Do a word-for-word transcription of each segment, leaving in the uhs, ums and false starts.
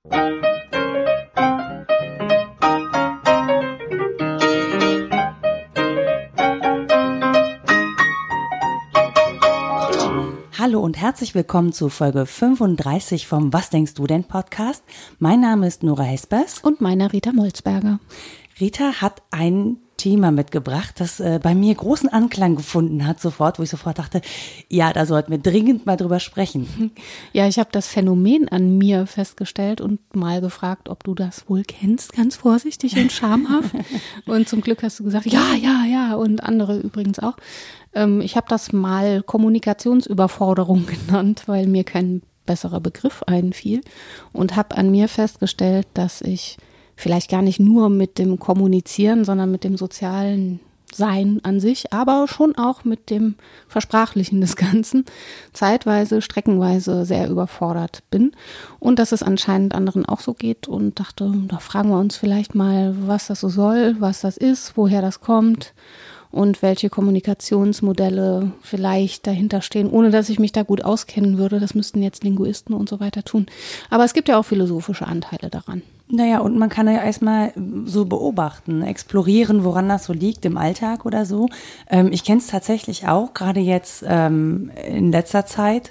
Hallo und herzlich willkommen zu Folge fünfunddreißig vom Was denkst du denn Podcast. Mein Name ist Nora Hespers. Und meiner Rita Molzberger. Rita hat ein Thema mitgebracht, das äh, bei mir großen Anklang gefunden hat sofort, wo ich sofort dachte, ja, da sollten wir dringend mal drüber sprechen. Ja, ich habe das Phänomen an mir festgestellt und mal gefragt, ob du das wohl kennst, ganz vorsichtig und schamhaft. Und zum Glück hast du gesagt, ja, ja, ja, und andere übrigens auch. Ähm, ich habe das mal Kommunikationsüberforderung genannt, weil mir kein besserer Begriff einfiel und habe an mir festgestellt, dass ich vielleicht gar nicht nur mit dem Kommunizieren, sondern mit dem sozialen Sein an sich, aber schon auch mit dem Versprachlichen des Ganzen zeitweise, streckenweise sehr überfordert bin und dass es anscheinend anderen auch so geht und dachte, da fragen wir uns vielleicht mal, was das so soll, was das ist, woher das kommt und welche Kommunikationsmodelle vielleicht dahinter stehen, ohne dass ich mich da gut auskennen würde. Das müssten jetzt Linguisten und so weiter tun. Aber es gibt ja auch philosophische Anteile daran. Naja, und man kann ja erstmal so beobachten, explorieren, woran das so liegt im Alltag oder so. Ähm, ich kenne es tatsächlich auch, gerade jetzt ähm, in letzter Zeit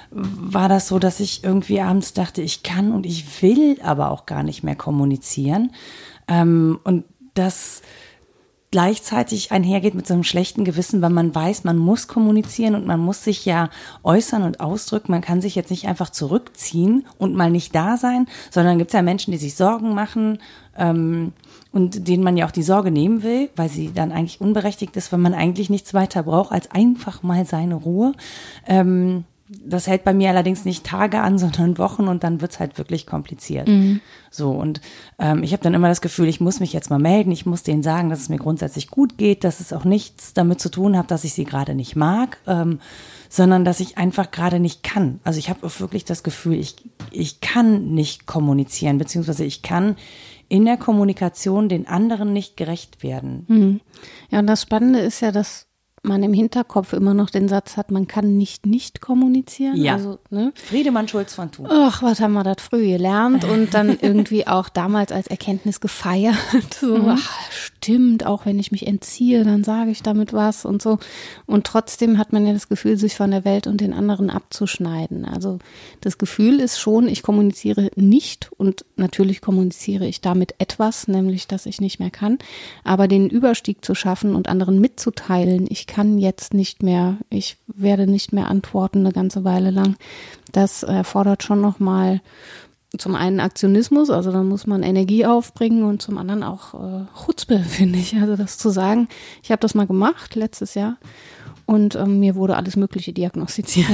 war das so, dass ich irgendwie abends dachte, ich kann und ich will aber auch gar nicht mehr kommunizieren. Ähm, und das gleichzeitig einhergeht mit so einem schlechten Gewissen, weil man weiß, man muss kommunizieren und man muss sich ja äußern und ausdrücken. Man kann sich jetzt nicht einfach zurückziehen und mal nicht da sein, sondern gibt es ja Menschen, die sich Sorgen machen ähm, und denen man ja auch die Sorge nehmen will, weil sie dann eigentlich unberechtigt ist, weil man eigentlich nichts weiter braucht als einfach mal seine Ruhe. Ähm, Das hält bei mir allerdings nicht Tage an, sondern Wochen und dann wird's halt wirklich kompliziert. Mhm. So und ähm, ich habe dann immer das Gefühl, ich muss mich jetzt mal melden, ich muss denen sagen, dass es mir grundsätzlich gut geht, dass es auch nichts damit zu tun hat, dass ich sie gerade nicht mag, ähm, sondern dass ich einfach gerade nicht kann. Also ich habe wirklich das Gefühl, ich, ich kann nicht kommunizieren, beziehungsweise ich kann in der Kommunikation den anderen nicht gerecht werden. Mhm. Ja, und das Spannende ist ja, dass man im Hinterkopf immer noch den Satz hat, man kann nicht nicht kommunizieren. Ja, also, ne? Friedemann Schulz von Thun. Ach, was haben wir das früh gelernt und dann irgendwie auch damals als Erkenntnis gefeiert. So, mhm. Ach, stimmt, auch wenn ich mich entziehe, dann sage ich damit was und so. Und trotzdem hat man ja das Gefühl, sich von der Welt und den anderen abzuschneiden. Also das Gefühl ist schon, ich kommuniziere nicht und natürlich kommuniziere ich damit etwas, nämlich, dass ich nicht mehr kann. Aber den Überstieg zu schaffen und anderen mitzuteilen, ich kann jetzt nicht mehr, ich werde nicht mehr antworten eine ganze Weile lang. Das erfordert schon nochmal zum einen Aktionismus, also da muss man Energie aufbringen und zum anderen auch äh, Chutzpe, finde ich. Also das zu sagen, ich habe das mal gemacht letztes Jahr und ähm, mir wurde alles Mögliche diagnostiziert.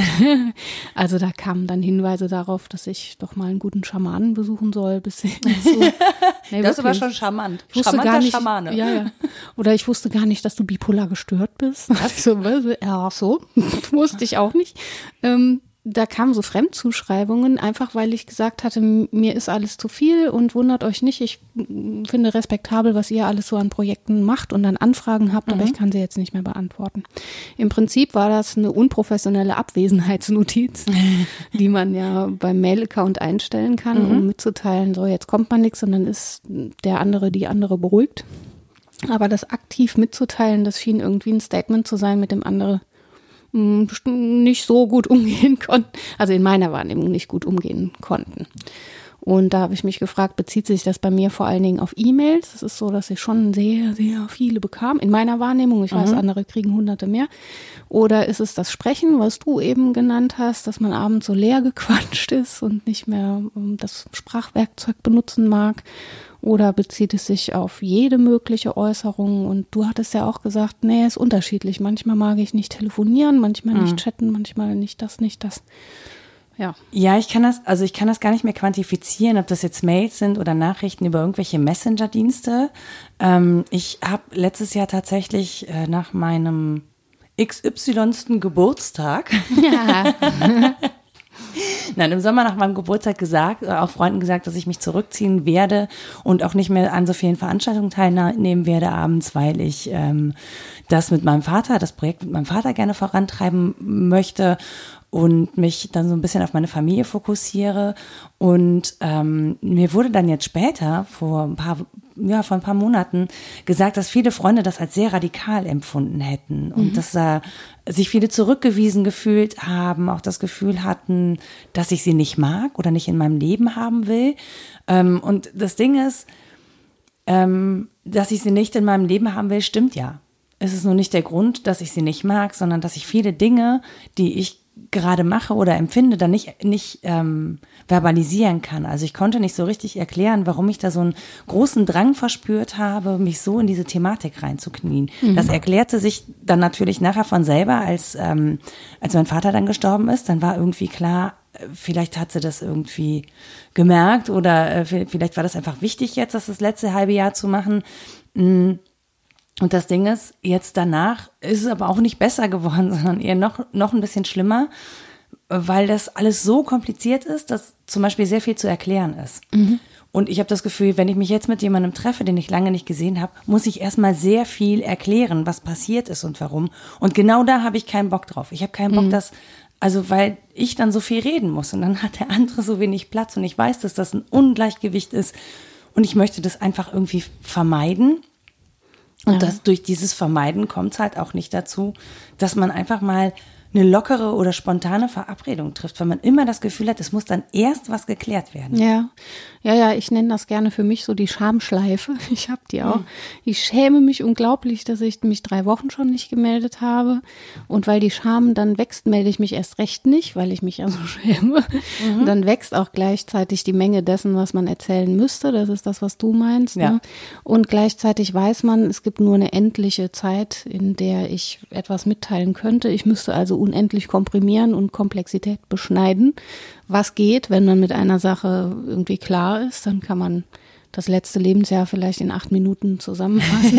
Also da kamen dann Hinweise darauf, dass ich doch mal einen guten Schamanen besuchen soll. Bis ich so, nee, das war schon charmant. Ich wusste Charmanter gar nicht, Schamane. Ja, ja. Oder ich wusste gar nicht, dass du bipolar gestört bist. Also, ja, so. Wusste ich auch nicht. Ähm, Da kamen so Fremdzuschreibungen, einfach weil ich gesagt hatte, mir ist alles zu viel und wundert euch nicht, ich finde respektabel, was ihr alles so an Projekten macht und an Anfragen habt, mhm. aber ich kann sie jetzt nicht mehr beantworten. Im Prinzip war das eine unprofessionelle Abwesenheitsnotiz, die man ja beim Mail-Account einstellen kann, mhm. um mitzuteilen, so jetzt kommt man nichts und dann ist der andere, die andere beruhigt. Aber das aktiv mitzuteilen, das schien irgendwie ein Statement zu sein, mit dem andere nicht so gut umgehen konnten, also in meiner Wahrnehmung nicht gut umgehen konnten. Und da habe ich mich gefragt, bezieht sich das bei mir vor allen Dingen auf E-Mails? Es ist so, dass ich schon sehr, sehr viele bekam, in meiner Wahrnehmung. Ich weiß, mhm. andere kriegen hunderte mehr. Oder ist es das Sprechen, was du eben genannt hast, dass man abends so leer gequatscht ist und nicht mehr das Sprachwerkzeug benutzen mag? Oder bezieht es sich auf jede mögliche Äußerung? Und du hattest ja auch gesagt, nee, ist unterschiedlich. Manchmal mag ich nicht telefonieren, manchmal mhm. nicht chatten, manchmal nicht das, nicht das. Ja. Ja, ich kann das, also ich kann das gar nicht mehr quantifizieren, ob das jetzt Mails sind oder Nachrichten über irgendwelche Messenger-Dienste. Ähm, ich habe letztes Jahr tatsächlich äh, nach meinem X Y-sten Geburtstag ja. Nein, im Sommer nach meinem Geburtstag gesagt, auch Freunden gesagt, dass ich mich zurückziehen werde und auch nicht mehr an so vielen Veranstaltungen teilnehmen werde abends, weil ich ähm, das mit meinem Vater, das Projekt mit meinem Vater gerne vorantreiben möchte. und mich dann so ein bisschen auf meine Familie fokussiere. Und ähm, mir wurde dann jetzt später, vor ein paar, ja, vor ein paar Monaten, gesagt, dass viele Freunde das als sehr radikal empfunden hätten und mhm. dass äh, sich viele zurückgewiesen gefühlt haben, auch das Gefühl hatten, dass ich sie nicht mag oder nicht in meinem Leben haben will. Ähm, und das Ding ist, ähm, dass ich sie nicht in meinem Leben haben will, stimmt ja. Es ist nur nicht der Grund, dass ich sie nicht mag, sondern dass ich viele Dinge, die ich gerade mache oder empfinde, dann nicht, nicht ähm, verbalisieren kann. Also ich konnte nicht so richtig erklären, warum ich da so einen großen Drang verspürt habe, mich so in diese Thematik reinzuknien. Mhm. Das erklärte sich dann natürlich nachher von selber, als, ähm, als mein Vater dann gestorben ist. Dann war irgendwie klar, vielleicht hat sie das irgendwie gemerkt oder äh, vielleicht war das einfach wichtig jetzt, das das letzte halbe Jahr zu machen. Und das Ding ist, jetzt danach ist es aber auch nicht besser geworden, sondern eher noch, noch ein bisschen schlimmer, weil das alles so kompliziert ist, dass zum Beispiel sehr viel zu erklären ist. Mhm. Und ich habe das Gefühl, wenn ich mich jetzt mit jemandem treffe, den ich lange nicht gesehen habe, muss ich erstmal sehr viel erklären, was passiert ist und warum. Und genau da habe ich keinen Bock drauf. Ich habe keinen Bock, mhm. dass, also weil ich dann so viel reden muss und dann hat der andere so wenig Platz und ich weiß, dass das ein Ungleichgewicht ist und ich möchte das einfach irgendwie vermeiden. Und ja. das, durch dieses Vermeiden kommt es halt auch nicht dazu, dass man einfach mal eine lockere oder spontane Verabredung trifft, weil man immer das Gefühl hat, es muss dann erst was geklärt werden. Ja, ja, ja, ich nenne das gerne für mich so die Schamschleife. Ich habe die auch. Mhm. Ich schäme mich unglaublich, dass ich mich drei Wochen schon nicht gemeldet habe. Und weil die Scham dann wächst, melde ich mich erst recht nicht, weil ich mich ja so schäme. Mhm. Und dann wächst auch gleichzeitig die Menge dessen, was man erzählen müsste. Das ist das, was du meinst. Ja. Ne? Und gleichzeitig weiß man, es gibt nur eine endliche Zeit, in der ich etwas mitteilen könnte. Ich müsste also unendlich komprimieren und Komplexität beschneiden. Was geht, wenn man mit einer Sache irgendwie klar ist, dann kann man das letzte Lebensjahr vielleicht in acht Minuten zusammenfassen.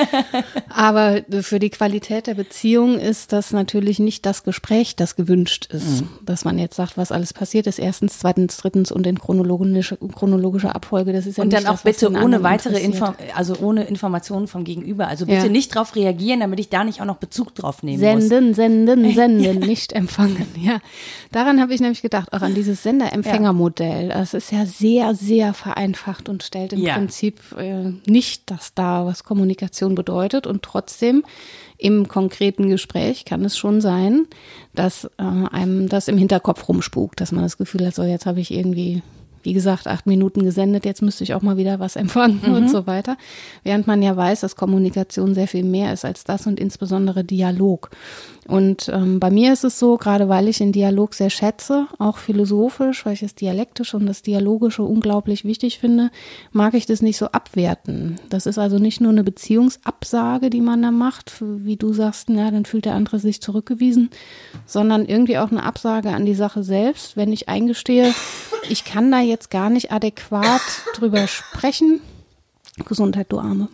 Aber für die Qualität der Beziehung ist das natürlich nicht das Gespräch, das gewünscht ist. Mhm. Dass man jetzt sagt, was alles passiert ist, erstens, zweitens, drittens und in chronologische, chronologischer Abfolge. Das ist ja und nicht dann auch das, bitte ohne weitere Info, also ohne Informationen vom Gegenüber. Also bitte ja. nicht drauf reagieren, damit ich da nicht auch noch Bezug drauf nehmen senden, muss. Senden, senden, senden, nicht empfangen. Ja, daran habe ich nämlich gedacht, auch an dieses Sender-Empfänger-Modell. Das ist ja sehr, sehr vereinfacht und stellt im ja. Prinzip äh, nicht das dar, was Kommunikation bedeutet. Und trotzdem im konkreten Gespräch kann es schon sein, dass äh, einem das im Hinterkopf rumspukt, dass man das Gefühl hat, so jetzt habe ich irgendwie, wie gesagt, acht Minuten gesendet, jetzt müsste ich auch mal wieder was empfangen mhm. und so weiter. Während man ja weiß, dass Kommunikation sehr viel mehr ist als das und insbesondere Dialog. Und ähm, bei mir ist es so, gerade weil ich den Dialog sehr schätze, auch philosophisch, weil ich das Dialektische und das Dialogische unglaublich wichtig finde, mag ich das nicht so abwerten. Das ist also nicht nur eine Beziehungsabsage, die man da macht, wie du sagst, na, dann fühlt der andere sich zurückgewiesen, sondern irgendwie auch eine Absage an die Sache selbst, wenn ich eingestehe, ich kann da jetzt gar nicht adäquat drüber sprechen. Gesundheit, du Arme.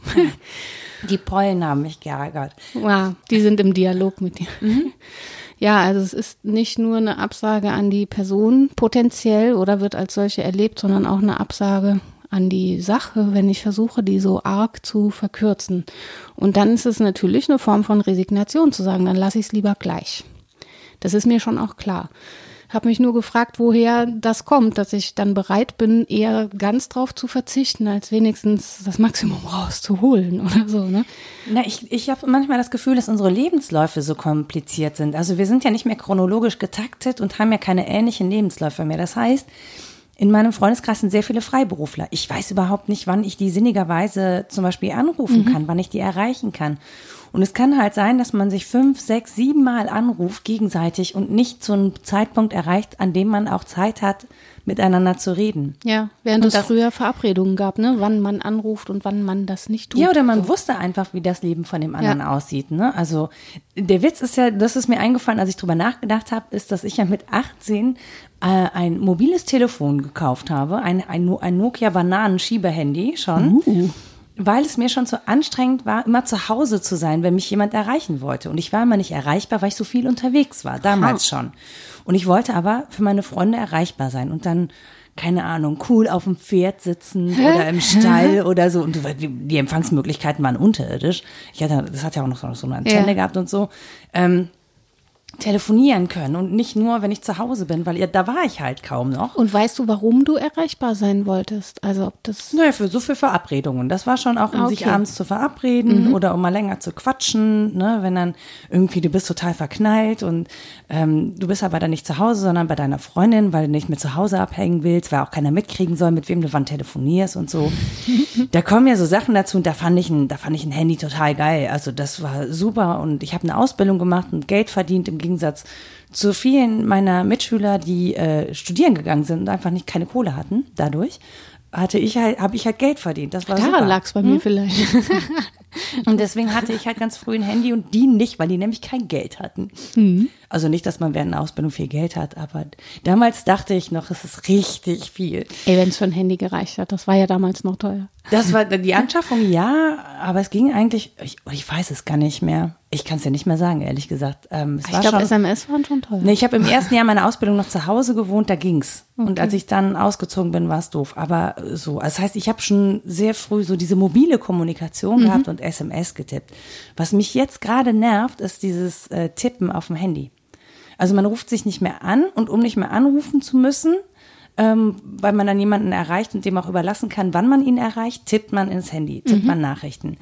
Die Pollen haben mich geärgert. Wow, die sind im Dialog mit dir. Mhm. Ja, also es ist nicht nur eine Absage an die Person potenziell oder wird als solche erlebt, sondern auch eine Absage an die Sache, wenn ich versuche, die so arg zu verkürzen. Und dann ist es natürlich eine Form von Resignation zu sagen, dann lasse ich es lieber gleich. Das ist mir schon auch klar. Habe mich nur gefragt, woher das kommt, dass ich dann bereit bin, eher ganz drauf zu verzichten, als wenigstens das Maximum rauszuholen oder so, ne? Na, ich, ich habe manchmal das Gefühl, dass unsere Lebensläufe so kompliziert sind. Also wir sind ja nicht mehr chronologisch getaktet und haben ja keine ähnlichen Lebensläufe mehr. Das heißt, in meinem Freundeskreis sind sehr viele Freiberufler. Ich weiß überhaupt nicht, wann ich die sinnigerweise zum Beispiel anrufen mhm. kann, wann ich die erreichen kann. Und es kann halt sein, dass man sich fünf, sechs, sieben Mal anruft gegenseitig und nicht zu einem Zeitpunkt erreicht, an dem man auch Zeit hat, miteinander zu reden. Ja, während es früher Verabredungen gab, ne, wann man anruft und wann man das nicht tut. Ja, oder man so. wusste einfach, wie das Leben von dem anderen ja. aussieht. Ne? Also der Witz ist ja, das ist mir eingefallen, als ich drüber nachgedacht habe, ist, dass ich ja mit achtzehn äh, ein mobiles Telefon gekauft habe, ein, ein, ein Nokia-Bananen-Schiebehandy schon. Uh. Weil es mir schon zu anstrengend war, immer zu Hause zu sein, wenn mich jemand erreichen wollte. Und ich war immer nicht erreichbar, weil ich so viel unterwegs war, damals schon. Und ich wollte aber für meine Freunde erreichbar sein und dann, keine Ahnung, cool auf dem Pferd sitzen oder im Stall oder so. Und die Empfangsmöglichkeiten waren unterirdisch. Ich hatte, das hat ja auch noch so eine Antenne ja. gehabt und so. Ähm, telefonieren können und nicht nur, wenn ich zu Hause bin, weil ja, da war ich halt kaum noch. Und weißt du, warum du erreichbar sein wolltest? Also ob das... Naja, für so für Verabredungen. Das war schon auch, um Okay. sich abends zu verabreden Mhm. oder um mal länger zu quatschen, ne? Wenn dann irgendwie, du bist total verknallt und ähm, du bist aber dann nicht zu Hause, sondern bei deiner Freundin, weil du nicht mehr zu Hause abhängen willst, weil auch keiner mitkriegen soll, mit wem du wann telefonierst und so. Da kommen ja so Sachen dazu und da fand ich ein, da fand ich ein Handy total geil. Also das war super und ich habe eine Ausbildung gemacht und Geld verdient im Gegensatz zu vielen meiner Mitschüler, die äh, studieren gegangen sind und einfach nicht keine Kohle hatten. Dadurch hatte ich halt, habe ich halt Geld verdient. Das war super. Daran lag es bei mir vielleicht. Und deswegen hatte ich halt ganz früh ein Handy und die nicht, weil die nämlich kein Geld hatten. Mhm. Also nicht, dass man während einer Ausbildung viel Geld hat, aber damals dachte ich noch, es ist richtig viel. Ey, wenn es für ein Handy gereicht hat, das war ja damals noch teuer. Das war die Anschaffung, ja, aber es ging eigentlich, ich, ich weiß es gar nicht mehr. Ich kann es dir nicht mehr sagen, ehrlich gesagt. Ähm, es Ich war glaube, schon, S M S waren schon teuer. nee, ich habe im ersten Jahr meiner Ausbildung noch zu Hause gewohnt, da ging's. Und Okay. als ich dann ausgezogen bin, war es doof. Aber so, das heißt, ich habe schon sehr früh so diese mobile Kommunikation Mhm. gehabt und S M S getippt. Was mich jetzt gerade nervt, ist dieses äh, Tippen auf dem Handy. Also man ruft sich nicht mehr an und um nicht mehr anrufen zu müssen, ähm, weil man dann jemanden erreicht und dem auch überlassen kann, wann man ihn erreicht, tippt man ins Handy, tippt Mhm. man Nachrichten.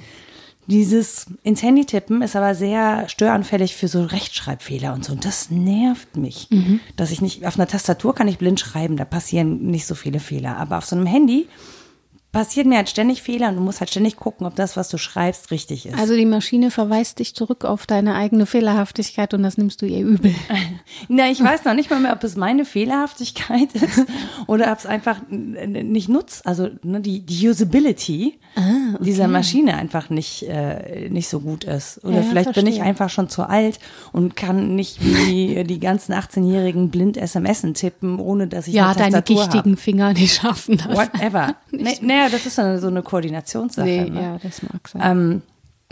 Dieses ins Handy tippen ist aber sehr störanfällig für so Rechtschreibfehler und so. Und das nervt mich, Mhm. dass ich nicht, auf einer Tastatur kann ich blind schreiben, da passieren nicht so viele Fehler. Aber auf so einem Handy passieren mir halt ständig Fehler und du musst halt ständig gucken, ob das, was du schreibst, richtig ist. Also die Maschine verweist dich zurück auf deine eigene Fehlerhaftigkeit und das nimmst du ihr übel. Na, ich weiß noch nicht mal mehr, ob es meine Fehlerhaftigkeit ist oder ob es einfach n- nicht nutzt. Also ne, die, die Usability Ah, okay. dieser Maschine einfach nicht, äh, nicht so gut ist. Oder Ja, vielleicht bin ich verstehe. einfach schon zu alt und kann nicht wie die ganzen achtzehnjährigen blind S M S tippen, ohne dass ich Ja, eine deine Tastatur gichtigen Finger, die schaffen das. habe. Whatever. Nee, naja, das ist so eine, so eine Koordinationssache. Nee, ne? ja, das mag sein. Ähm,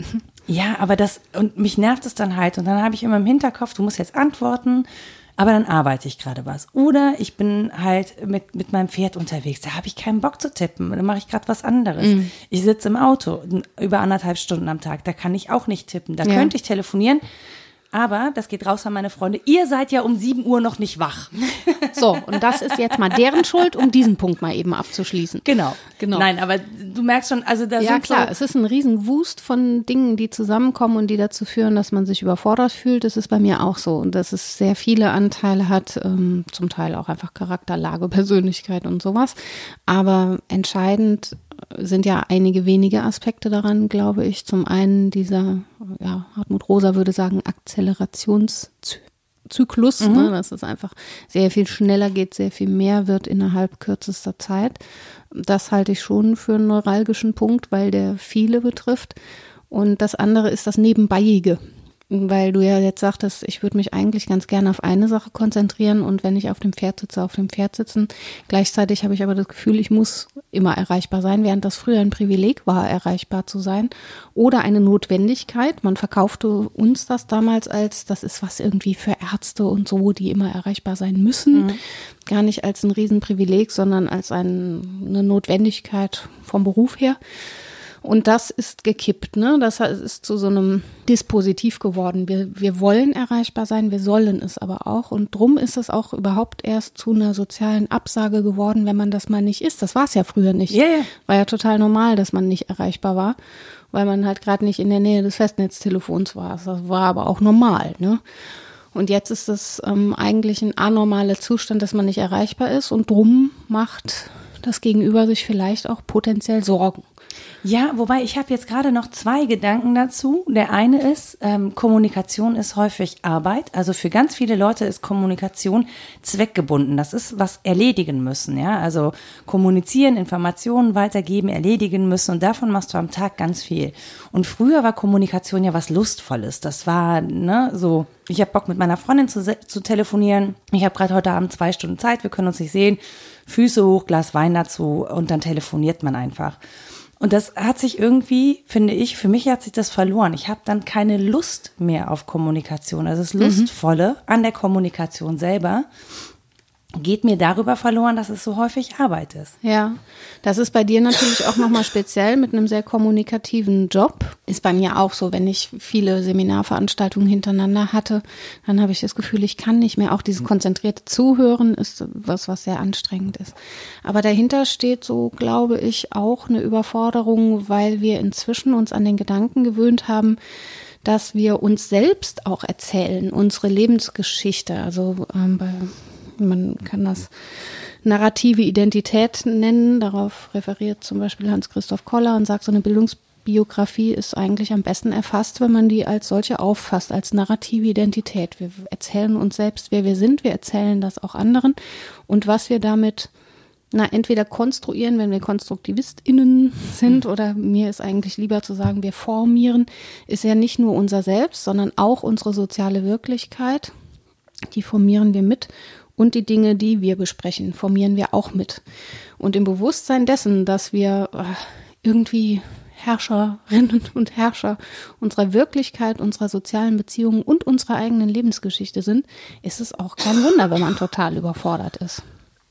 ja, aber das, und mich nervt es dann halt. Und dann habe ich immer im Hinterkopf, du musst jetzt antworten, aber dann arbeite ich gerade was. Oder ich bin halt mit, mit meinem Pferd unterwegs, da habe ich keinen Bock zu tippen. Dann mache ich gerade was anderes. Mhm. Ich sitze im Auto über anderthalb Stunden am Tag, da kann ich auch nicht tippen. Da Ja. könnte ich telefonieren. Aber, das geht raus an meine Freunde, ihr seid ja um sieben Uhr noch nicht wach. So, und das ist jetzt mal deren Schuld, um diesen Punkt mal eben abzuschließen. Genau. Genau. Nein, aber du merkst schon, also da Ja, sind klar, so, es ist ein riesen Wust von Dingen, die zusammenkommen und die dazu führen, dass man sich überfordert fühlt. Das ist bei mir auch so. Und dass es sehr viele Anteile hat, ähm, zum Teil auch einfach Charakterlage, Persönlichkeit und sowas. Aber entscheidend sind ja einige wenige Aspekte daran, glaube ich. Zum einen dieser, ja, Hartmut Rosa würde sagen, Akzelerationszyklus, Mhm. ne, dass es einfach sehr viel schneller geht, sehr viel mehr wird innerhalb kürzester Zeit. Das halte ich schon für einen neuralgischen Punkt, weil der viele betrifft. Und das andere ist das Nebenbeiige. Weil du ja jetzt sagtest, ich würde mich eigentlich ganz gerne auf eine Sache konzentrieren und wenn ich auf dem Pferd sitze, auf dem Pferd sitzen. Gleichzeitig habe ich aber das Gefühl, ich muss immer erreichbar sein, während das früher ein Privileg war, erreichbar zu sein oder eine Notwendigkeit. Man verkaufte uns das damals als, das ist was irgendwie für Ärzte und so, die immer erreichbar sein müssen. Mhm. Gar nicht als ein Riesenprivileg, sondern als ein, eine Notwendigkeit vom Beruf her. Und das ist gekippt, ne? Das ist zu so einem Dispositiv geworden. Wir, wir wollen erreichbar sein, wir sollen es aber auch. Und drum ist es auch überhaupt erst zu einer sozialen Absage geworden, wenn man das mal nicht ist. Das war es ja früher nicht. Ja, ja. War ja total normal, dass man nicht erreichbar war, weil man halt gerade nicht in der Nähe des Festnetztelefons war. Das war aber auch normal, ne? Und jetzt ist es ähm, eigentlich ein anormaler Zustand, dass man nicht erreichbar ist. Und drum macht das Gegenüber sich vielleicht auch potenziell Sorgen. Ja, wobei ich habe jetzt gerade noch zwei Gedanken dazu. Der eine ist, ähm, Kommunikation ist häufig Arbeit. Also für ganz viele Leute ist Kommunikation zweckgebunden. Das ist was erledigen müssen, ja. Also kommunizieren, Informationen weitergeben, erledigen müssen und davon machst du am Tag ganz viel. Und früher war Kommunikation ja was Lustvolles. Das war, ne, so, ich habe Bock mit meiner Freundin zu, zu telefonieren. Ich habe gerade heute Abend zwei Stunden Zeit, wir können uns nicht sehen. Füße hoch, Glas Wein dazu und dann telefoniert man einfach. Und das hat sich irgendwie, finde ich, für mich hat sich das verloren. Ich habe dann keine Lust mehr auf Kommunikation. Also das Lustvolle an der Kommunikation selber geht mir darüber verloren, dass es so häufig Arbeit ist. Ja, das ist bei dir natürlich auch nochmal speziell mit einem sehr kommunikativen Job. Ist bei mir auch so, wenn ich viele Seminarveranstaltungen hintereinander hatte, dann habe ich das Gefühl, ich kann nicht mehr. Auch dieses konzentrierte Zuhören ist was, was sehr anstrengend ist. Aber dahinter steht so, glaube ich, auch eine Überforderung, weil wir inzwischen uns an den Gedanken gewöhnt haben, dass wir uns selbst auch erzählen, unsere Lebensgeschichte. Also ähm, bei man kann das narrative Identität nennen. Darauf referiert zum Beispiel Hans-Christoph Koller und sagt, so eine Bildungsbiografie ist eigentlich am besten erfasst, wenn man die als solche auffasst, als narrative Identität. Wir erzählen uns selbst, wer wir sind. Wir erzählen das auch anderen. Und was wir damit na, entweder konstruieren, wenn wir KonstruktivistInnen sind, oder mir ist eigentlich lieber zu sagen, wir formieren, ist ja nicht nur unser Selbst, sondern auch unsere soziale Wirklichkeit. Die formieren wir mit. Und die Dinge, die wir besprechen, formieren wir auch mit. Und im Bewusstsein dessen, dass wir irgendwie Herrscherinnen und Herrscher unserer Wirklichkeit, unserer sozialen Beziehungen und unserer eigenen Lebensgeschichte sind, ist es auch kein Wunder, wenn man total überfordert ist.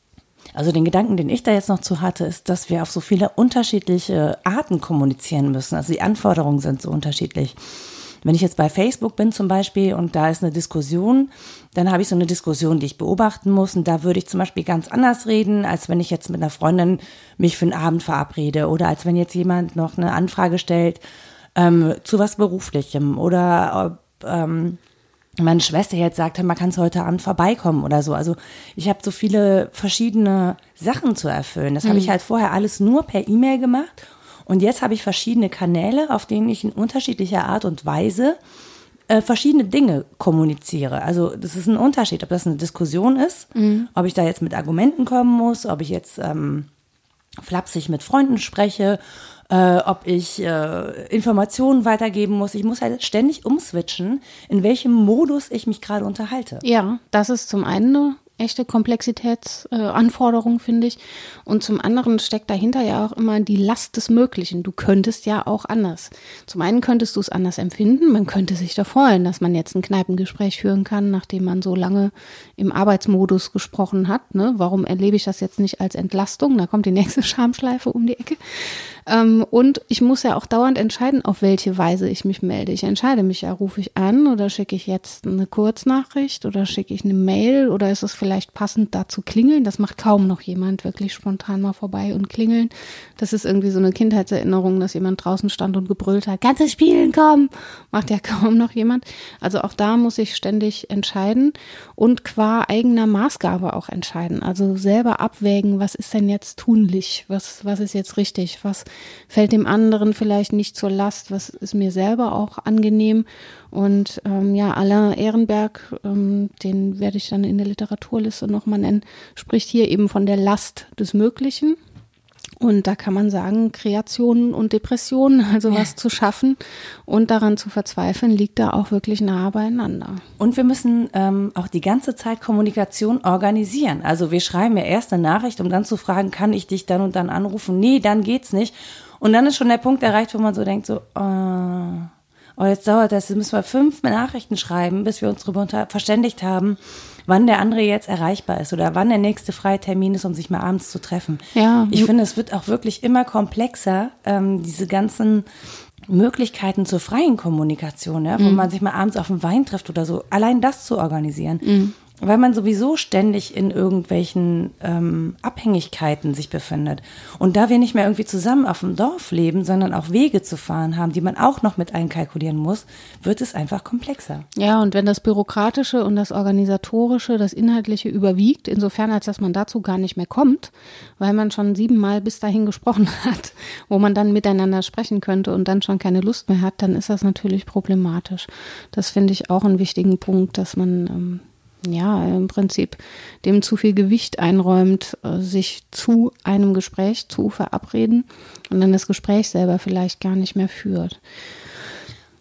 Also den Gedanken, den ich da jetzt noch zu hatte, ist, dass wir auf so viele unterschiedliche Arten kommunizieren müssen. Also die Anforderungen sind so unterschiedlich. Wenn ich jetzt bei Facebook bin zum Beispiel und da ist eine Diskussion, dann habe ich so eine Diskussion, die ich beobachten muss, und da würde ich zum Beispiel ganz anders reden, als wenn ich jetzt mit einer Freundin mich für einen Abend verabrede oder als wenn jetzt jemand noch eine Anfrage stellt ähm, zu was Beruflichem oder ob ähm, meine Schwester jetzt sagt, man kann es heute Abend vorbeikommen oder so. Also ich habe so viele verschiedene Sachen zu erfüllen. Das mhm. habe ich halt vorher alles nur per E-Mail gemacht. Und jetzt habe ich verschiedene Kanäle, auf denen ich in unterschiedlicher Art und Weise äh, verschiedene Dinge kommuniziere. Also das ist ein Unterschied, ob das eine Diskussion ist, mhm. ob ich da jetzt mit Argumenten kommen muss, ob ich jetzt ähm, flapsig mit Freunden spreche, äh, ob ich äh, Informationen weitergeben muss. Ich muss halt ständig umswitchen, in welchem Modus ich mich gerade unterhalte. Ja, das ist zum einen eine echte Komplexitätsanforderung, äh, finde ich. Und zum anderen steckt dahinter ja auch immer die Last des Möglichen. Du könntest ja auch anders. Zum einen könntest du es anders empfinden. Man könnte sich da freuen, dass man jetzt ein Kneipengespräch führen kann, nachdem man so lange im Arbeitsmodus gesprochen hat. Ne? Warum erlebe ich das jetzt nicht als Entlastung? Da kommt die nächste Schamschleife um die Ecke. Ähm, und ich muss ja auch dauernd entscheiden, auf welche Weise ich mich melde. Ich entscheide mich ja, rufe ich an oder schicke ich jetzt eine Kurznachricht oder schicke ich eine Mail oder ist es vielleicht passend dazu klingeln? Das macht kaum noch jemand wirklich spontan mal vorbei und klingeln. Das ist irgendwie so eine Kindheitserinnerung, dass jemand draußen stand und gebrüllt hat, kannst du spielen kommen? Macht ja kaum noch jemand. Also auch da muss ich ständig entscheiden und qua eigener Maßgabe auch entscheiden. Also selber abwägen, was ist denn jetzt tunlich? Was, was ist jetzt richtig? Was fällt dem anderen vielleicht nicht zur Last? Was ist mir selber auch angenehm? Und ähm, ja, Alain Ehrenberg, ähm, den werde ich dann in der Literaturliste nochmal nennen, spricht hier eben von der Last des Möglichen. Und da kann man sagen, Kreationen und Depressionen, also was zu schaffen und daran zu verzweifeln, liegt da auch wirklich nah beieinander. Und wir müssen ähm, auch die ganze Zeit Kommunikation organisieren. Also wir schreiben ja erst eine Nachricht, um dann zu fragen, kann ich dich dann und dann anrufen? Nee, dann geht's nicht. Und dann ist schon der Punkt erreicht, wo man so denkt, so, oh, oh jetzt dauert das, jetzt müssen wir fünf Nachrichten schreiben, bis wir uns darüber unter- verständigt haben, wann der andere jetzt erreichbar ist oder wann der nächste freie Termin ist, um sich mal abends zu treffen. Ja. Ich finde, es wird auch wirklich immer komplexer, ähm, diese ganzen Möglichkeiten zur freien Kommunikation, ja, wo mhm. man sich mal abends auf einen Wein trifft oder so, allein das zu organisieren. Mhm. Weil man sowieso ständig in irgendwelchen ähm, Abhängigkeiten sich befindet. Und da wir nicht mehr irgendwie zusammen auf dem Dorf leben, sondern auch Wege zu fahren haben, die man auch noch mit einkalkulieren muss, wird es einfach komplexer. Ja, und wenn das Bürokratische und das Organisatorische, das Inhaltliche überwiegt, insofern als dass man dazu gar nicht mehr kommt, weil man schon siebenmal bis dahin gesprochen hat, wo man dann miteinander sprechen könnte und dann schon keine Lust mehr hat, dann ist das natürlich problematisch. Das finde ich auch einen wichtigen Punkt, dass man ähm, ja, im Prinzip dem zu viel Gewicht einräumt, sich zu einem Gespräch zu verabreden und dann das Gespräch selber vielleicht gar nicht mehr führt.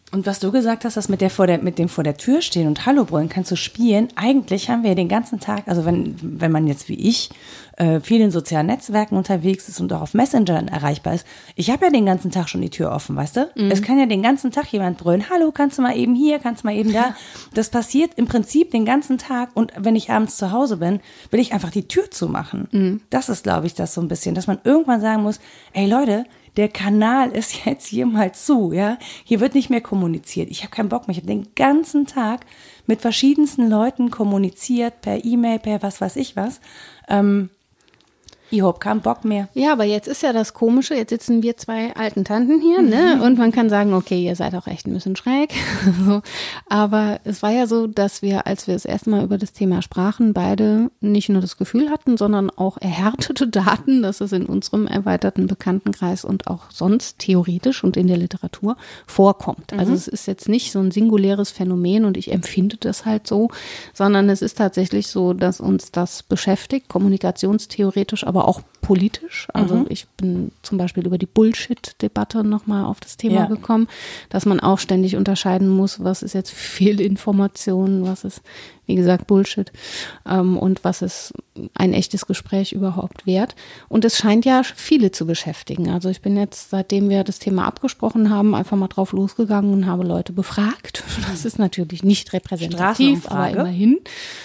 Und was du gesagt hast, das mit der vor der mit dem vor der Tür stehen und Hallo brüllen, kannst du spielen. Eigentlich haben wir den ganzen Tag, also wenn wenn man jetzt wie ich äh, viel in sozialen Netzwerken unterwegs ist und auch auf Messengern erreichbar ist, ich habe ja den ganzen Tag schon die Tür offen, weißt du? Mhm. Es kann ja den ganzen Tag jemand brüllen, Hallo, kannst du mal eben hier, kannst du mal eben da. Das passiert im Prinzip den ganzen Tag und wenn ich abends zu Hause bin, will ich einfach die Tür zumachen. Mhm. Das ist, glaube ich, das so ein bisschen, dass man irgendwann sagen muss, ey Leute, der Kanal ist jetzt hier mal zu, ja. Hier wird nicht mehr kommuniziert. Ich habe keinen Bock mehr. Ich habe den ganzen Tag mit verschiedensten Leuten kommuniziert, per E-Mail, per was weiß ich was. Ähm, ich habe keinen Bock mehr. Ja, aber jetzt ist ja das Komische, jetzt sitzen wir zwei alten Tanten hier, ne? Und man kann sagen, okay, ihr seid auch echt ein bisschen schräg. so. Aber es war ja so, dass wir, als wir das erste Mal über das Thema sprachen, beide nicht nur das Gefühl hatten, sondern auch erhärtete Daten, dass es in unserem erweiterten Bekanntenkreis und auch sonst theoretisch und in der Literatur vorkommt. Mhm. Also es ist jetzt nicht so ein singuläres Phänomen und ich empfinde das halt so, sondern es ist tatsächlich so, dass uns das beschäftigt, kommunikationstheoretisch, aber aber auch politisch. Also mhm. ich bin zum Beispiel über die Bullshit-Debatte nochmal auf das Thema ja. gekommen, dass man auch ständig unterscheiden muss, was ist jetzt Fehlinformation, was ist, wie gesagt, Bullshit ähm, und was ist ein echtes Gespräch überhaupt wert. Und es scheint ja viele zu beschäftigen. Also ich bin jetzt, seitdem wir das Thema abgesprochen haben, einfach mal drauf losgegangen und habe Leute befragt. Das ist natürlich nicht repräsentativ, aber immerhin.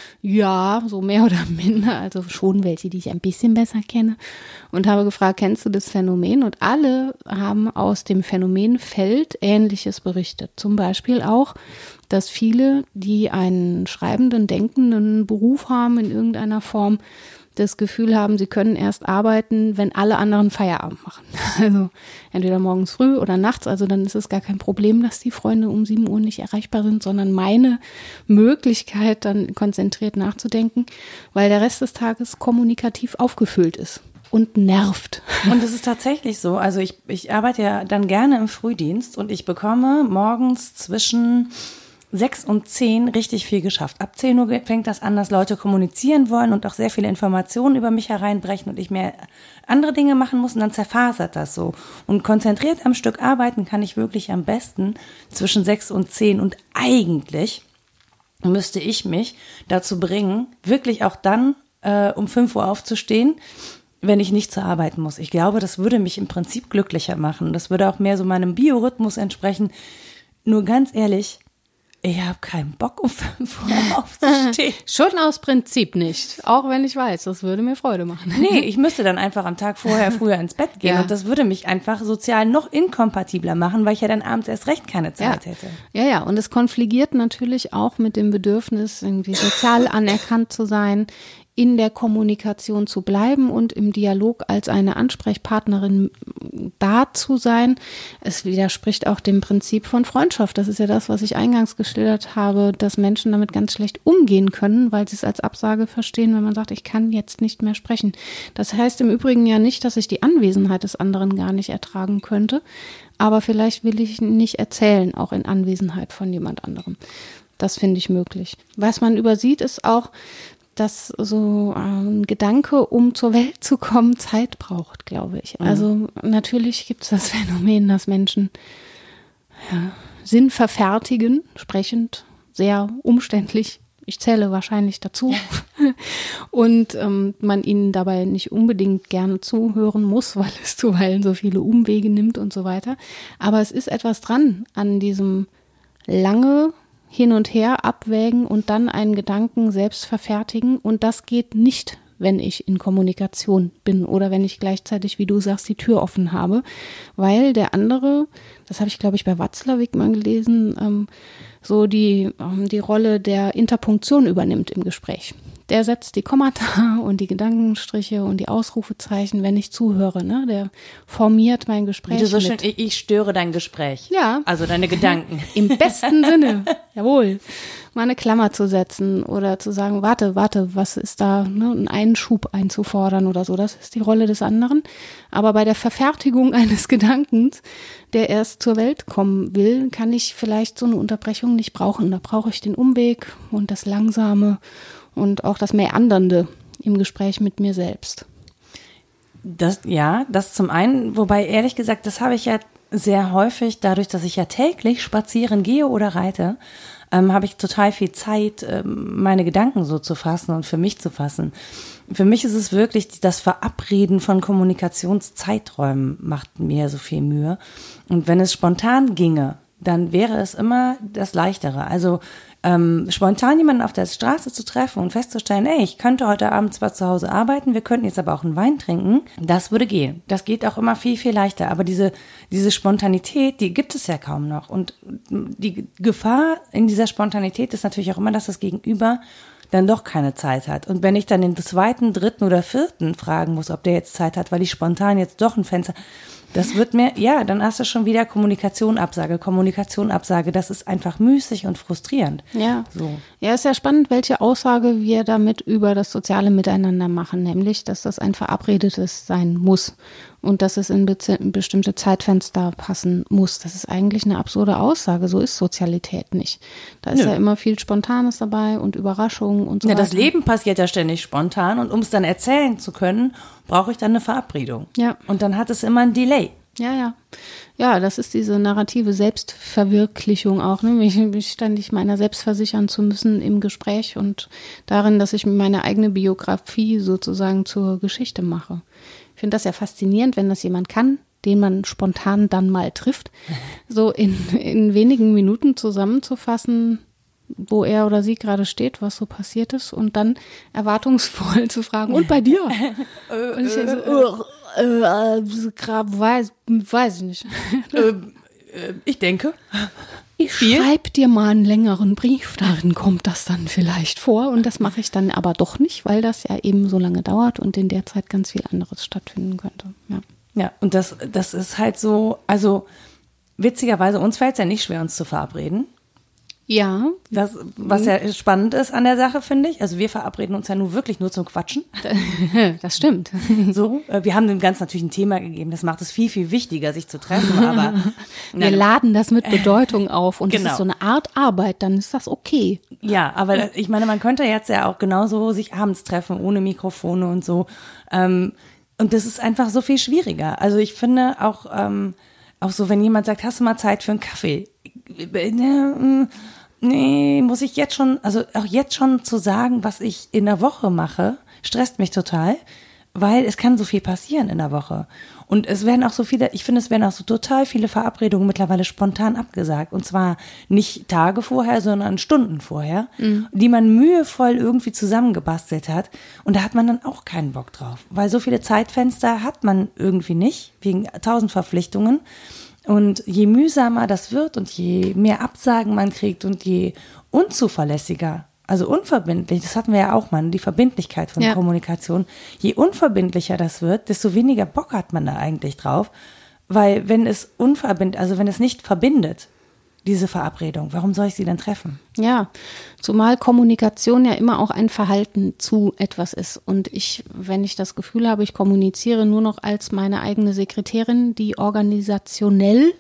Ja, so mehr oder minder, also schon welche, die ich ein bisschen besser kenne und habe gefragt, kennst du das Phänomen? Und alle haben aus dem Phänomenfeld Ähnliches berichtet. Zum Beispiel auch, dass viele, die einen schreibenden, denkenden Beruf haben in irgendeiner Form, das Gefühl haben, sie können erst arbeiten, wenn alle anderen Feierabend machen. Also entweder morgens früh oder nachts, also dann ist es gar kein Problem, dass die Freunde um sieben Uhr nicht erreichbar sind, sondern meine Möglichkeit, dann konzentriert nachzudenken, weil der Rest des Tages kommunikativ aufgefüllt ist und nervt. Und es ist tatsächlich so, also ich, ich arbeite ja dann gerne im Frühdienst und ich bekomme morgens zwischen sechs und zehn richtig viel geschafft. Ab zehn Uhr fängt das an, dass Leute kommunizieren wollen und auch sehr viele Informationen über mich hereinbrechen und ich mehr andere Dinge machen muss und dann zerfasert das so. Und konzentriert am Stück arbeiten kann ich wirklich am besten zwischen sechs und zehn und eigentlich müsste ich mich dazu bringen, wirklich auch dann äh, um fünf Uhr aufzustehen, wenn ich nicht zur Arbeit muss. Ich glaube, das würde mich im Prinzip glücklicher machen. Das würde auch mehr so meinem Biorhythmus entsprechen. Nur ganz ehrlich, ich habe keinen Bock, um fünf Uhr aufzustehen. Schon aus Prinzip nicht. Auch wenn ich weiß, das würde mir Freude machen. Nee, ich müsste dann einfach am Tag vorher früher ins Bett gehen. Ja. Und das würde mich einfach sozial noch inkompatibler machen, weil ich ja dann abends erst recht keine Zeit ja. hätte. Ja, ja. Und es konfligiert natürlich auch mit dem Bedürfnis, irgendwie sozial anerkannt zu sein, in der Kommunikation zu bleiben und im Dialog als eine Ansprechpartnerin da zu sein. Es widerspricht auch dem Prinzip von Freundschaft. Das ist ja das, was ich eingangs geschildert habe, dass Menschen damit ganz schlecht umgehen können, weil sie es als Absage verstehen, wenn man sagt, ich kann jetzt nicht mehr sprechen. Das heißt im Übrigen ja nicht, dass ich die Anwesenheit des anderen gar nicht ertragen könnte, aber vielleicht will ich nicht erzählen, auch in Anwesenheit von jemand anderem. Das finde ich möglich. Was man übersieht, ist auch, dass so ein Gedanke, um zur Welt zu kommen, Zeit braucht, glaube ich. Mhm. Also natürlich gibt es das Phänomen, dass Menschen ja, Sinn verfertigen, sprechend, sehr umständlich. Ich zähle wahrscheinlich dazu. Ja. Und ähm, man ihnen dabei nicht unbedingt gerne zuhören muss, weil es zuweilen so viele Umwege nimmt und so weiter. Aber es ist etwas dran an diesem lange hin und her abwägen und dann einen Gedanken selbst verfertigen. Und das geht nicht, wenn ich in Kommunikation bin oder wenn ich gleichzeitig, wie du sagst, die Tür offen habe, weil der andere, das habe ich, glaube ich, bei Watzlawick mal gelesen, ähm, so die, ähm, die Rolle der Interpunktion übernimmt im Gespräch. Der setzt die Kommata und die Gedankenstriche und die Ausrufezeichen, wenn ich zuhöre. Ne? Der formiert mein Gespräch. Wie du so mit. schön, ich, ich störe dein Gespräch. Ja. Also deine Gedanken. Im besten Sinne. Jawohl. Mal eine Klammer zu setzen oder zu sagen, warte, warte, was ist da, ne? einen Einschub einzufordern oder so. Das ist die Rolle des anderen. Aber bei der Verfertigung eines Gedankens, der erst zur Welt kommen will, kann ich vielleicht so eine Unterbrechung nicht brauchen. Da brauche ich den Umweg und das Langsame und auch das Meandernde im Gespräch mit mir selbst. Das, ja, das zum einen, wobei ehrlich gesagt, das habe ich ja sehr häufig, dadurch, dass ich ja täglich spazieren gehe oder reite, ähm, habe ich total viel Zeit, ähm, meine Gedanken so zu fassen und für mich zu fassen. Für mich ist es wirklich, das Verabreden von Kommunikationszeiträumen macht mir so viel Mühe. Und wenn es spontan ginge, dann wäre es immer das Leichtere. Also ähm, spontan jemanden auf der Straße zu treffen und festzustellen, ey, ich könnte heute Abend zwar zu Hause arbeiten, wir könnten jetzt aber auch einen Wein trinken, das würde gehen. Das geht auch immer viel, viel leichter. Aber diese, diese Spontanität, die gibt es ja kaum noch. Und die Gefahr in dieser Spontanität ist natürlich auch immer, dass das Gegenüber dann doch keine Zeit hat. Und wenn ich dann den zweiten, dritten oder vierten fragen muss, ob der jetzt Zeit hat, weil ich spontan jetzt doch ein Fenster, das wird mir, ja, dann hast du schon wieder Kommunikation, Absage, Kommunikation, Absage. Das ist einfach müßig und frustrierend. Ja. So. Ja, ist ja spannend, welche Aussage wir damit über das soziale Miteinander machen, nämlich, dass das ein verabredetes sein muss und dass es in be- bestimmte Zeitfenster passen muss. Das ist eigentlich eine absurde Aussage. So ist Sozialität nicht. Da ist Nö. ja immer viel Spontanes dabei und Überraschungen und so Ja, weiter. das Leben passiert ja ständig spontan und um es dann erzählen zu können, brauche ich dann eine Verabredung. Ja. Und dann hat es immer ein Delay. Ja, ja. Ja, das ist diese narrative Selbstverwirklichung auch, ne? mich, mich ständig meiner selbst versichern zu müssen im Gespräch und darin, dass ich meine eigene Biografie sozusagen zur Geschichte mache. Ich finde das ja faszinierend, wenn das jemand kann, den man spontan dann mal trifft, so in, in wenigen Minuten zusammenzufassen, wo er oder sie gerade steht, was so passiert ist und dann erwartungsvoll zu fragen, und bei dir? Und ich denke so, äh, äh, grad, weiß, weiß ich nicht. Ich denke. Ich schreibe dir mal einen längeren Brief, darin kommt das dann vielleicht vor und das mache ich dann aber doch nicht, weil das ja eben so lange dauert und in der Zeit ganz viel anderes stattfinden könnte. Ja, ja, und das, das ist halt so, also witzigerweise, uns fällt es ja nicht schwer, uns zu verabreden. Ja. Das, was ja spannend ist an der Sache, finde ich. Also wir verabreden uns ja nur wirklich nur zum Quatschen. Das stimmt. So, wir haben dem Ganzen natürlich ein Thema gegeben. Das macht es viel, viel wichtiger, sich zu treffen. Aber wir laden das mit Bedeutung auf und genau. Das ist so eine Art Arbeit, dann ist das okay. Ja, aber ich meine, man könnte jetzt ja auch genauso sich abends treffen, ohne Mikrofone und so. Und das ist einfach so viel schwieriger. Also ich finde auch, auch so, wenn jemand sagt, hast du mal Zeit für einen Kaffee? Nee, muss ich jetzt schon, also auch jetzt schon zu sagen, was ich in der Woche mache, stresst mich total, weil es kann so viel passieren in der Woche. Und es werden auch so viele, ich finde, es werden auch so total viele Verabredungen mittlerweile spontan abgesagt. Und zwar nicht Tage vorher, sondern Stunden vorher, mhm. die man mühevoll irgendwie zusammengebastelt hat. Und da hat man dann auch keinen Bock drauf, weil so viele Zeitfenster hat man irgendwie nicht, wegen tausend Verpflichtungen. Und je mühsamer das wird und je mehr Absagen man kriegt und je unzuverlässiger, also unverbindlich, das hatten wir ja auch mal, die Verbindlichkeit von ja. Kommunikation, je unverbindlicher das wird, desto weniger Bock hat man da eigentlich drauf, weil wenn es unverbindlich, also wenn es nicht verbindet, diese Verabredung, warum soll ich sie dann treffen? Ja, zumal Kommunikation ja immer auch ein Verhalten zu etwas ist. Und ich, wenn ich das Gefühl habe, ich kommuniziere nur noch als meine eigene Sekretärin, die organisationell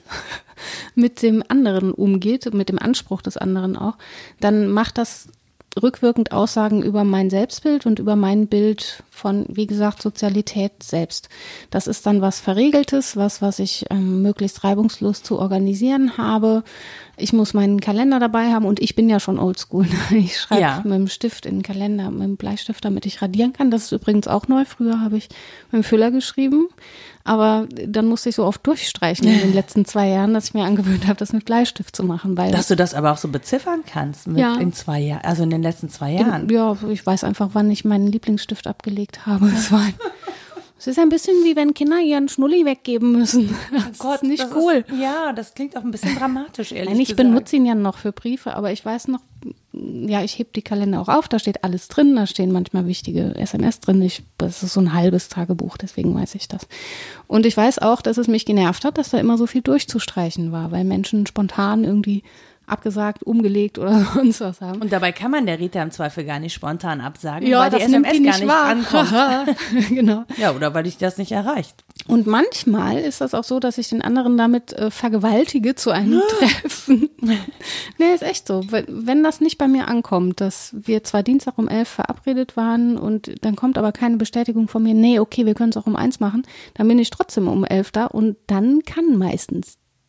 mit dem anderen umgeht, mit dem Anspruch des anderen auch, dann macht das rückwirkend Aussagen über mein Selbstbild und über mein Bild von, wie gesagt, Sozialität selbst. Das ist dann was Verregeltes, was, was ich ähm, möglichst reibungslos zu organisieren habe. Ich muss meinen Kalender dabei haben und ich bin ja schon oldschool. Ich schreibe ja. mit dem Stift in den Kalender, mit dem Bleistift, damit ich radieren kann. Das ist übrigens auch neu. Früher habe ich mit dem Füller geschrieben. Aber dann musste ich so oft durchstreichen in den letzten zwei Jahren, dass ich mir angewöhnt habe, das mit Bleistift zu machen. Weil dass du das aber auch so beziffern kannst mit ja. in zwei Jahren, also in den letzten zwei Jahren. In, ja, ich weiß einfach, wann ich meinen Lieblingsstift abgelegt habe. Es war ein, es ist ein bisschen wie wenn Kinder ihren Schnulli weggeben müssen. Das oh Gott, ist nicht das cool. Ist, ja, das klingt auch ein bisschen dramatisch, ehrlich Nein, ich gesagt. benutze ihn ja noch für Briefe, aber ich weiß noch, ja, ich hebe die Kalender auch auf, da steht alles drin, da stehen manchmal wichtige S M S drin. Ich, das ist so ein halbes Tagebuch, deswegen weiß ich das. Und ich weiß auch, dass es mich genervt hat, dass da immer so viel durchzustreichen war, weil Menschen spontan irgendwie abgesagt, umgelegt oder sonst was haben. Und dabei kann man der Rita im Zweifel gar nicht spontan absagen, ja, weil die S M S die gar nicht wahr. ankommt. Genau. Ja, oder weil dich das nicht erreicht. Und manchmal ist das auch so, dass ich den anderen damit äh, vergewaltige zu einem Treffen. Nee, ist echt so. Wenn das nicht bei mir ankommt, dass wir zwar Dienstag um elf verabredet waren und dann kommt aber keine Bestätigung von mir, nee, okay, wir können es auch um eins machen, dann bin ich trotzdem um elf da und dann kann meistens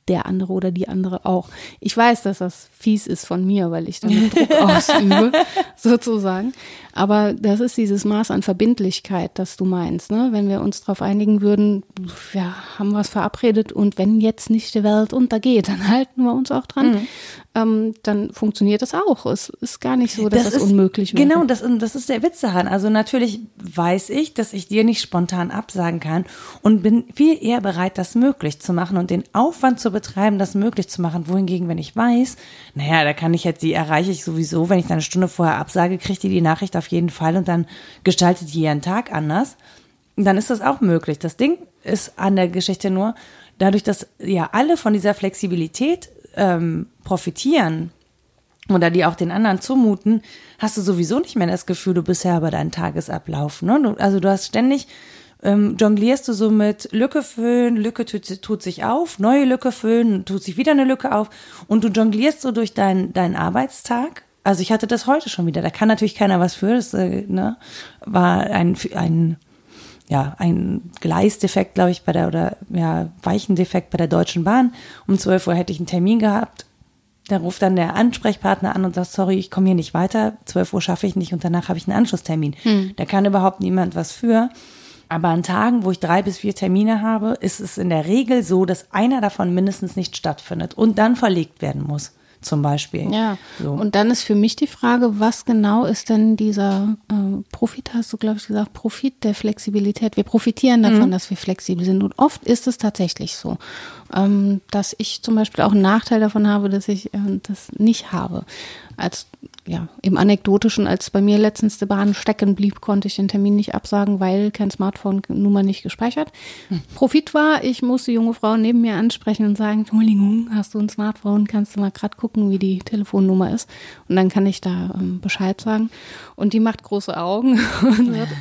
der andere oder die andere auch. Ich weiß, dass das fies ist von mir, weil ich damit Druck ausübe, sozusagen. Aber das ist dieses Maß an Verbindlichkeit, das du meinst, ne? Wenn wir uns darauf einigen würden, ja, haben was verabredet und wenn jetzt nicht die Welt untergeht, dann halten wir uns auch dran. Mhm. Ähm, dann funktioniert das auch. Es ist gar nicht so, dass das, das ist, unmöglich wäre. Genau, das, das ist der Witz daran. Also natürlich weiß ich, dass ich dir nicht spontan absagen kann und bin viel eher bereit, das möglich zu machen und den Aufwand zu betreiben, das möglich zu machen. Wohingegen, wenn ich weiß, naja, da kann ich jetzt, die erreiche ich sowieso, wenn ich dann eine Stunde vorher absage, kriegt die die Nachricht auf jeden Fall und dann gestaltet die ihren Tag anders. Dann ist das auch möglich. Das Ding ist an der Geschichte nur, dadurch, dass ja alle von dieser Flexibilität ähm, profitieren oder die auch den anderen zumuten, hast du sowieso nicht mehr das Gefühl, du bist ja bei deinem Tagesablauf. Ne? Du, also du hast ständig, ähm, jonglierst du so mit Lücke füllen, Lücke tut, tut sich auf, neue Lücke füllen, tut sich wieder eine Lücke auf und du jonglierst so durch deinen deinen Arbeitstag. Also ich hatte das heute schon wieder, da kann natürlich keiner was für, das äh, ne, war ein, ein ja, ein Gleisdefekt, glaube ich, bei der, oder ja, Weichendefekt bei der Deutschen Bahn. Um zwölf Uhr hätte ich einen Termin gehabt. Da ruft dann der Ansprechpartner an und sagt, sorry, ich komme hier nicht weiter. zwölf Uhr schaffe ich nicht und danach habe ich einen Anschlusstermin. Hm. Da kann überhaupt niemand was für. Aber an Tagen, wo ich drei bis vier Termine habe, ist es in der Regel so, dass einer davon mindestens nicht stattfindet und dann verlegt werden muss. Zum Beispiel. Ja, so. Und dann ist für mich die Frage, was genau ist denn dieser äh, Profit, hast du, glaube ich, gesagt, Profit der Flexibilität. Wir profitieren davon, mhm. dass wir flexibel sind. Und oft ist es tatsächlich so, ähm, dass ich zum Beispiel auch einen Nachteil davon habe, dass ich äh, das nicht habe. Als ja, im Anekdotischen, als bei mir letztens die Bahn stecken blieb, konnte ich den Termin nicht absagen, weil kein Smartphone-Nummer nicht gespeichert. Hm. Profit war, ich musste junge Frauen neben mir ansprechen und sagen, Entschuldigung, hast du ein Smartphone, kannst du mal gerade gucken, wie die Telefonnummer ist. Und dann kann ich da ähm, Bescheid sagen. Und die macht große Augen und sagt,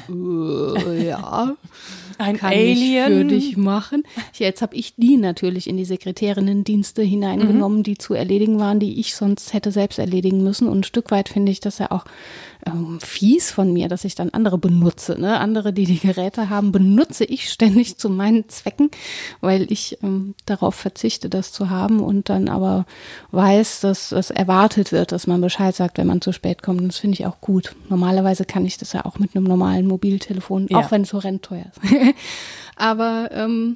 äh, ja, ein kann Alien ich für dich machen. Jetzt habe ich die natürlich in die Sekretärinnen-Dienste hineingenommen, mhm. die zu erledigen waren, die ich sonst hätte selbst erledigen müssen. Und ein Stück weit finde ich das ja auch ähm, fies von mir, dass ich dann andere benutze. Ne? Andere, die die Geräte haben, benutze ich ständig zu meinen Zwecken, weil ich ähm, darauf verzichte, das zu haben und dann aber weiß, dass es erwartet wird, dass man Bescheid sagt, wenn man zu spät kommt. Und das finde ich auch gut. Normalerweise kann ich das ja auch mit einem normalen Mobiltelefon, ja. auch wenn es so rennteuer ist. Aber ähm,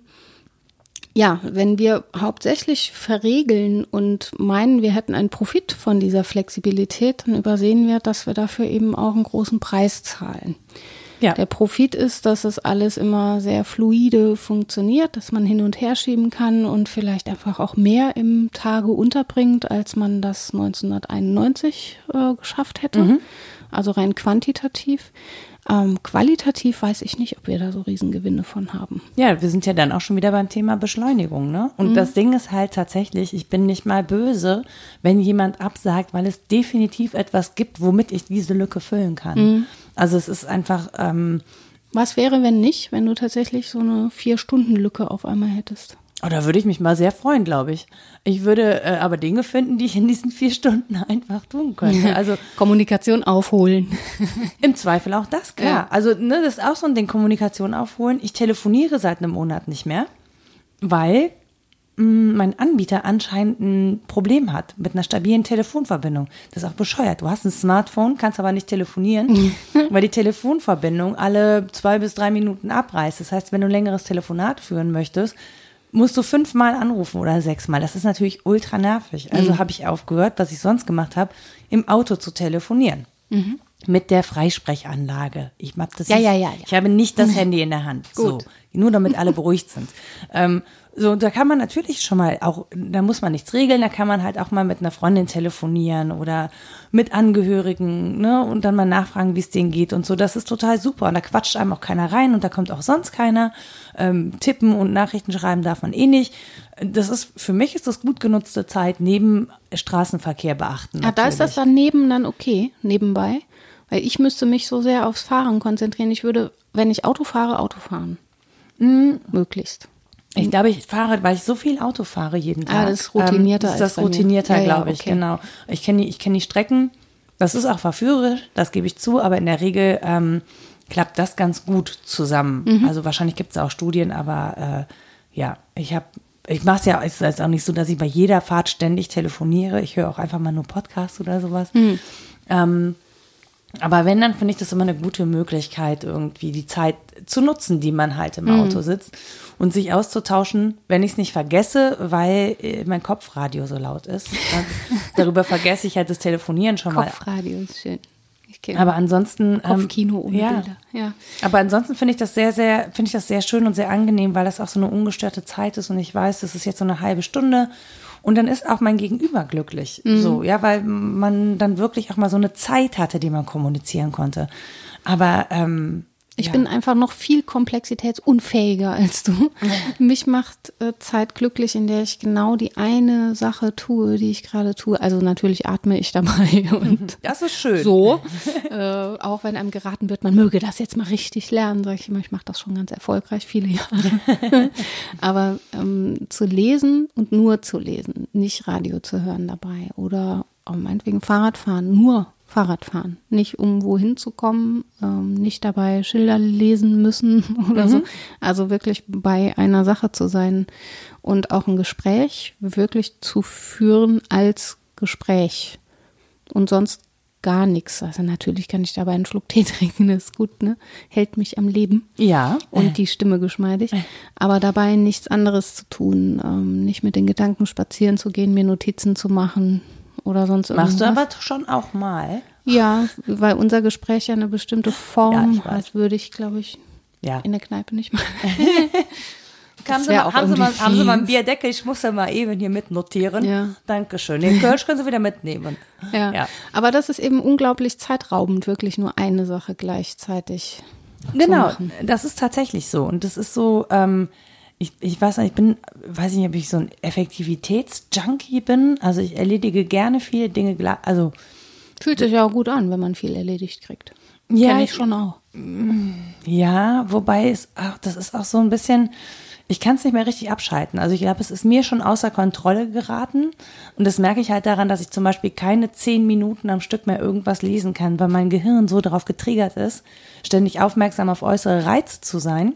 ja, wenn wir hauptsächlich verregeln und meinen, wir hätten einen Profit von dieser Flexibilität, dann übersehen wir, dass wir dafür eben auch einen großen Preis zahlen. Ja. Der Profit ist, dass es alles immer sehr fluide funktioniert, dass man hin und her schieben kann und vielleicht einfach auch mehr im Tage unterbringt, als man das neunzehnhunderteinundneunzig äh, geschafft hätte. Mhm. Also rein quantitativ. Ähm, qualitativ weiß ich nicht, ob wir da so Riesengewinne von haben. Ja, wir sind ja dann auch schon wieder beim Thema Beschleunigung, ne? Und mhm. das Ding ist halt tatsächlich, ich bin nicht mal böse, wenn jemand absagt, weil es definitiv etwas gibt, womit ich diese Lücke füllen kann. Mhm. Also es ist einfach... Ähm, Was wäre, wenn nicht, wenn du tatsächlich so eine Vier-Stunden-Lücke auf einmal hättest? Oh, da würde ich mich mal sehr freuen, glaube ich. Ich würde äh, aber Dinge finden, die ich in diesen vier Stunden einfach tun könnte. Also Kommunikation aufholen. Im Zweifel auch das, klar. Ja. Also ne, das ist auch so ein Ding, Kommunikation aufholen. Ich telefoniere seit einem Monat nicht mehr, weil mh, mein Anbieter anscheinend ein Problem hat mit einer stabilen Telefonverbindung. Das ist auch bescheuert. Du hast ein Smartphone, kannst aber nicht telefonieren, weil die Telefonverbindung alle zwei bis drei Minuten abreißt. Das heißt, wenn du ein längeres Telefonat führen möchtest, musst du fünfmal anrufen oder sechsmal. Das ist natürlich ultra nervig. Also mhm. habe ich aufgehört, was ich sonst gemacht habe, im Auto zu telefonieren. Mhm. Mit der Freisprechanlage. Ich hab das ja, nicht, ja, ja, ja. Ich habe nicht das Handy in der Hand. Gut. So, nur damit alle beruhigt sind. Ähm, so, da kann man natürlich schon mal auch, da muss man nichts regeln, da kann man halt auch mal mit einer Freundin telefonieren oder mit Angehörigen, ne, und dann mal nachfragen, wie es denen geht und so. Das ist total super. Und da quatscht einem auch keiner rein und da kommt auch sonst keiner. Ähm, tippen und Nachrichten schreiben darf man eh nicht. Das ist, für mich ist das gut genutzte Zeit neben Straßenverkehr beachten. Ja, da ist das daneben dann okay, nebenbei. Weil ich müsste mich so sehr aufs Fahren konzentrieren. Ich würde, wenn ich Auto fahre, Auto fahren. Mhm. Möglichst. Ich glaube, ich fahre, weil ich so viel Auto fahre jeden Tag. Ah, das ist routinierter. Ähm, ist das routinierter, ja, glaube ich, ja, okay. Genau. Ich kenne die, ich kenne die Strecken. Das ist auch verführerisch, das gebe ich zu, aber in der Regel ähm, klappt das ganz gut zusammen. Mhm. Also wahrscheinlich gibt es auch Studien, aber äh, ja, ich habe ich mache es ja, es ist auch nicht so, dass ich bei jeder Fahrt ständig telefoniere. Ich höre auch einfach mal nur Podcasts oder sowas. Mhm. Ähm, aber wenn, dann finde ich das immer eine gute Möglichkeit, irgendwie die Zeit zu nutzen, die man halt im Auto sitzt und sich auszutauschen, wenn ich es nicht vergesse, weil mein Kopfradio so laut ist. Dann, darüber vergesse ich halt das Telefonieren schon mal. Kopfradio ist schön. Ich kenne Aber ansonsten Kopfkino ohne ja. Bilder. Ja. Aber ansonsten finde ich das sehr, sehr, finde ich das sehr schön und sehr angenehm, weil das auch so eine ungestörte Zeit ist und ich weiß, das ist jetzt so eine halbe Stunde. Und dann ist auch mein Gegenüber glücklich, mhm. so, ja, weil man dann wirklich auch mal so eine Zeit hatte, die man kommunizieren konnte. Aber ähm, ich ja. bin einfach noch viel komplexitätsunfähiger als du. Ja. Mich macht äh, Zeit glücklich, in der ich genau die eine Sache tue, die ich gerade tue. Also natürlich atme ich dabei. Und das ist schön. So, äh, auch wenn einem geraten wird, man möge das jetzt mal richtig lernen, sage ich immer, ich mache das schon ganz erfolgreich, viele Jahre. Aber ähm, zu lesen und nur zu lesen, nicht Radio zu hören dabei oder oh, meinetwegen Fahrradfahren, nur Fahrradfahren, nicht um wohin zu kommen, ähm, nicht dabei Schilder lesen müssen oder mhm. so. Also wirklich bei einer Sache zu sein und auch ein Gespräch wirklich zu führen als Gespräch und sonst gar nichts. Also natürlich kann ich dabei einen Schluck Tee trinken, das ist gut, ne? Hält mich am Leben. Ja. Und die Stimme geschmeidig. Aber dabei nichts anderes zu tun, ähm, nicht mit den Gedanken spazieren zu gehen, mir Notizen zu machen. Oder sonst irgendwas. Machst du aber schon auch mal? Ja, weil unser Gespräch ja eine bestimmte Form ja, hat, würde ich, glaube ich, ja. in der Kneipe nicht machen. Haben Sie, mal, haben, Sie mal, haben Sie mal einen Bierdeckel? Ich muss ja mal eben hier mitnotieren. Ja. Dankeschön. Den Kölsch können Sie wieder mitnehmen. Ja. ja, aber das ist eben unglaublich zeitraubend, wirklich nur eine Sache gleichzeitig genau, zu machen. Das ist tatsächlich so. Und das ist so... Ähm, Ich, ich weiß nicht, ich bin, weiß nicht, ob ich so ein Effektivitätsjunkie bin. Also ich erledige gerne viele Dinge, also. Fühlt sich ja auch gut an, wenn man viel erledigt kriegt. Ja. Kenn ich schon auch. Ja, wobei es auch, das ist auch so ein bisschen, ich kann es nicht mehr richtig abschalten. Also ich glaube, es ist mir schon außer Kontrolle geraten. Und das merke ich halt daran, dass ich zum Beispiel keine zehn Minuten am Stück mehr irgendwas lesen kann, weil mein Gehirn so darauf getriggert ist, ständig aufmerksam auf äußere Reize zu sein,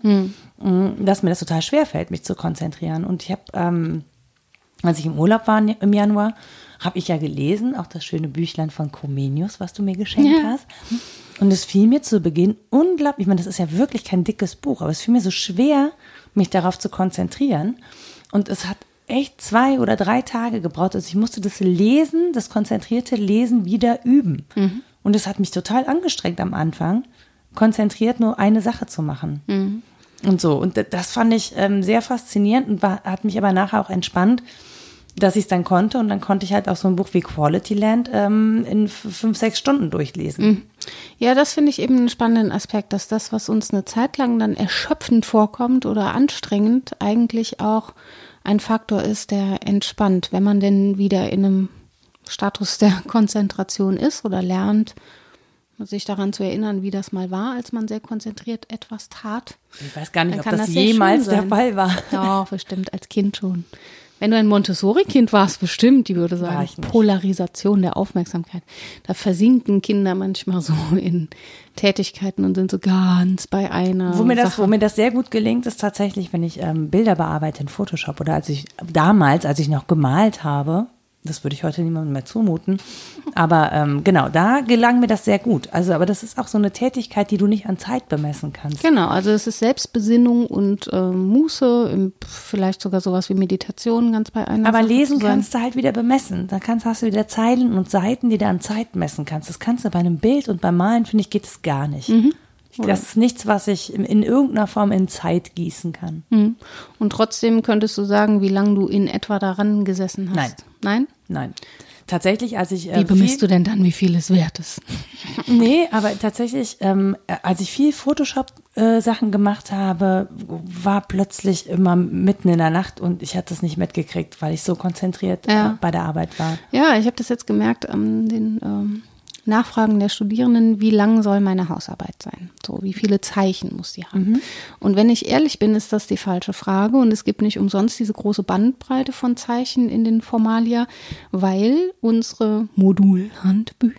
hm. dass mir das total schwer fällt, mich zu konzentrieren. Und ich habe, ähm, als ich im Urlaub war im Januar, habe ich ja gelesen, auch das schöne Büchlein von Comenius, was du mir geschenkt ja. hast. Und es fiel mir zu Beginn unglaublich, ich meine, das ist ja wirklich kein dickes Buch, aber es fiel mir so schwer, mich darauf zu konzentrieren. Und es hat echt zwei oder drei Tage gebraucht. Also ich musste das Lesen, das konzentrierte Lesen wieder üben. Mhm. Und es hat mich total angestrengt am Anfang, konzentriert nur eine Sache zu machen. Mhm. Und so. Und das fand ich ähm, sehr faszinierend und war, hat mich aber nachher auch entspannt, dass ich es dann konnte. Und dann konnte ich halt auch so ein Buch wie Quality Land ähm, in f- fünf, sechs Stunden durchlesen. Ja, das finde ich eben einen spannenden Aspekt, dass das, was uns eine Zeit lang dann erschöpfend vorkommt oder anstrengend, eigentlich auch ein Faktor ist, der entspannt, wenn man denn wieder in einem Status der Konzentration ist oder lernt, sich daran zu erinnern, wie das mal war, als man sehr konzentriert etwas tat. Ich weiß gar nicht, ob das, das jemals der Fall war. Doch, bestimmt, als Kind schon. Wenn du ein Montessori-Kind warst, bestimmt, die würde sagen, Polarisation der Aufmerksamkeit. Da versinken Kinder manchmal so in Tätigkeiten und sind so ganz bei einer wo mir das, Sache. Wo mir das sehr gut gelingt, ist tatsächlich, wenn ich ähm, Bilder bearbeite in Photoshop oder als ich damals, als ich noch gemalt habe, das würde ich heute niemandem mehr zumuten. Aber ähm, genau, da gelang mir das sehr gut. Also, aber das ist auch so eine Tätigkeit, die du nicht an Zeit bemessen kannst. Genau, also es ist Selbstbesinnung und äh, Muße, im, vielleicht sogar sowas wie Meditation ganz bei einer Aber Sache lesen kannst du halt wieder bemessen. Da kannst, hast du wieder Zeilen und Seiten, die du an Zeit messen kannst. Das kannst du bei einem Bild und beim Malen, finde ich, geht es gar nicht. Mhm. Das ist nichts, was ich in, in irgendeiner Form in Zeit gießen kann. Mhm. Und trotzdem könntest du sagen, wie lange du in etwa daran gesessen hast? Nein. Nein? Nein. Tatsächlich, als ich... Äh, wie bemisst du denn dann, wie viel es wert ist? Nee, aber tatsächlich, ähm, als ich viel Photoshop-Sachen äh, gemacht habe, war plötzlich immer mitten in der Nacht und ich hatte es nicht mitgekriegt, weil ich so konzentriert ja. äh, bei der Arbeit war. Ja, ich habe das jetzt gemerkt an ähm, den... Ähm Nachfragen der Studierenden, wie lang soll meine Hausarbeit sein? So, wie viele Zeichen muss die haben? Mhm. Und wenn ich ehrlich bin, ist das die falsche Frage und es gibt nicht umsonst diese große Bandbreite von Zeichen in den Formalia, weil unsere Modulhandbücher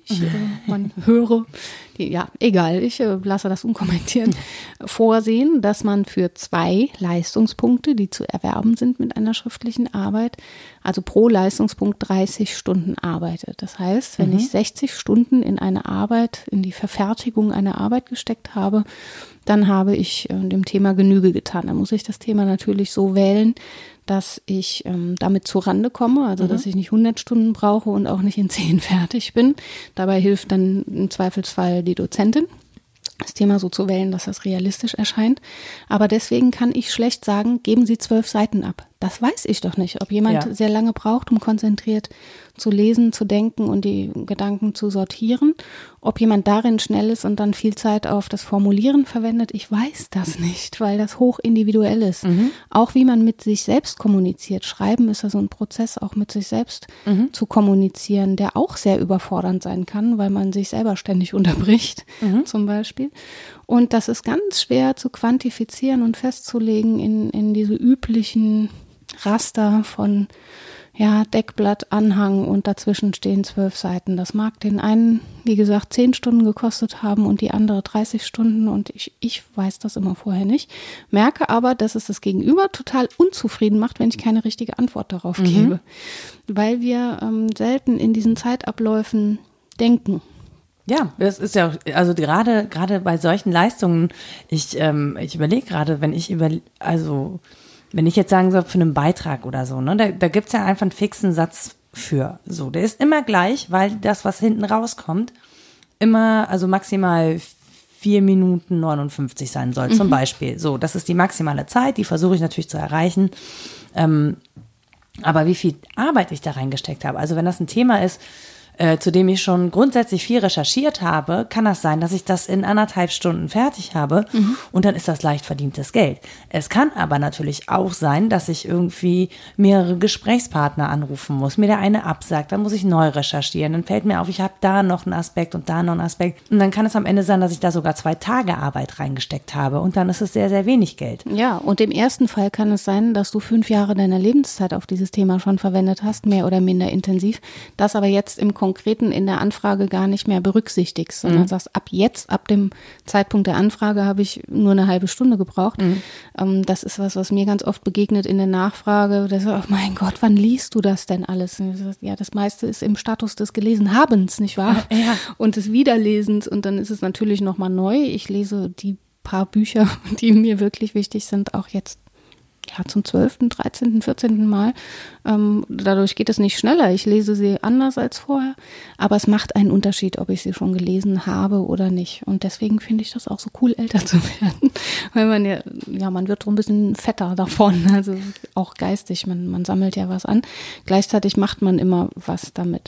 ich, äh, man höre, die, ja, egal, ich äh, lasse das unkommentiert, vorsehen, dass man für zwei Leistungspunkte, die zu erwerben sind mit einer schriftlichen Arbeit, also pro Leistungspunkt dreißig Stunden arbeitet. Das heißt, wenn mhm. ich sechzig Stunden in eine Arbeit, in die Verfertigung einer Arbeit gesteckt habe, dann habe ich äh, dem Thema Genüge getan. Dann muss ich das Thema natürlich so wählen, dass ich ähm, damit zur Rande komme, also mhm. dass ich nicht hundert Stunden brauche und auch nicht in zehn fertig bin. Dabei hilft dann im Zweifelsfall die Dozentin, das Thema so zu wählen, dass das realistisch erscheint. Aber deswegen kann ich schlecht sagen, geben Sie zwölf Seiten ab. Das weiß ich doch nicht, ob jemand ja. sehr lange braucht, um konzentriert zu lesen, zu denken und die Gedanken zu sortieren. Ob jemand darin schnell ist und dann viel Zeit auf das Formulieren verwendet, ich weiß das nicht, weil das hoch individuell ist. Mhm. Auch wie man mit sich selbst kommuniziert. Schreiben ist ja so ein Prozess, auch mit sich selbst mhm. zu kommunizieren, der auch sehr überfordernd sein kann, weil man sich selber ständig unterbricht, mhm. zum Beispiel. Und das ist ganz schwer zu quantifizieren und festzulegen in, in diese üblichen Raster von ja, Deckblatt, Anhang und dazwischen stehen zwölf Seiten. Das mag den einen, wie gesagt, zehn Stunden gekostet haben und die andere dreißig Stunden und ich, ich weiß das immer vorher nicht. Merke aber, dass es das Gegenüber total unzufrieden macht, wenn ich keine richtige Antwort darauf mhm. gebe. Weil wir ähm, selten in diesen Zeitabläufen denken. Ja, das ist ja auch, also gerade gerade bei solchen Leistungen, ich ähm, ich überlege gerade, wenn ich über, also wenn ich jetzt sagen soll, für einen Beitrag oder so, ne, da, da gibt's ja einfach einen fixen Satz für, so, der ist immer gleich, weil das, was hinten rauskommt, immer, also maximal vier Minuten neunundfünfzig sein soll, zum mhm. Beispiel, so, das ist die maximale Zeit, die versuche ich natürlich zu erreichen, ähm, aber wie viel Arbeit ich da reingesteckt habe, also wenn das ein Thema ist, Äh, zu dem ich schon grundsätzlich viel recherchiert habe, kann das sein, dass ich das in anderthalb Stunden fertig habe mhm. und dann ist das leicht verdientes Geld. Es kann aber natürlich auch sein, dass ich irgendwie mehrere Gesprächspartner anrufen muss, mir der eine absagt, dann muss ich neu recherchieren, dann fällt mir auf, ich habe da noch einen Aspekt und da noch einen Aspekt und dann kann es am Ende sein, dass ich da sogar zwei Tage Arbeit reingesteckt habe und dann ist es sehr, sehr wenig Geld. Ja, und im ersten Fall kann es sein, dass du fünf Jahre deiner Lebenszeit auf dieses Thema schon verwendet hast, mehr oder minder intensiv, das aber jetzt im Konkreten in der Anfrage gar nicht mehr berücksichtigst, sondern mhm. sagst, ab jetzt, ab dem Zeitpunkt der Anfrage habe ich nur eine halbe Stunde gebraucht. Mhm. Ähm, das ist was, was mir ganz oft begegnet in der Nachfrage. Das ist, oh mein Gott, wann liest du das denn alles? Ja, das meiste ist im Status des Gelesenhabens, nicht wahr? Ja. Und des Wiederlesens und dann ist es natürlich nochmal neu. Ich lese die paar Bücher, die mir wirklich wichtig sind, auch jetzt ja, zum zwölften, dreizehnten, vierzehnten Mal. Ähm, dadurch geht es nicht schneller. Ich lese sie anders als vorher. Aber es macht einen Unterschied, ob ich sie schon gelesen habe oder nicht. Und deswegen finde ich das auch so cool, älter zu werden. Weil man ja, ja, man wird so ein bisschen fetter davon. Also auch geistig. Man, man sammelt ja was an. Gleichzeitig macht man immer was damit.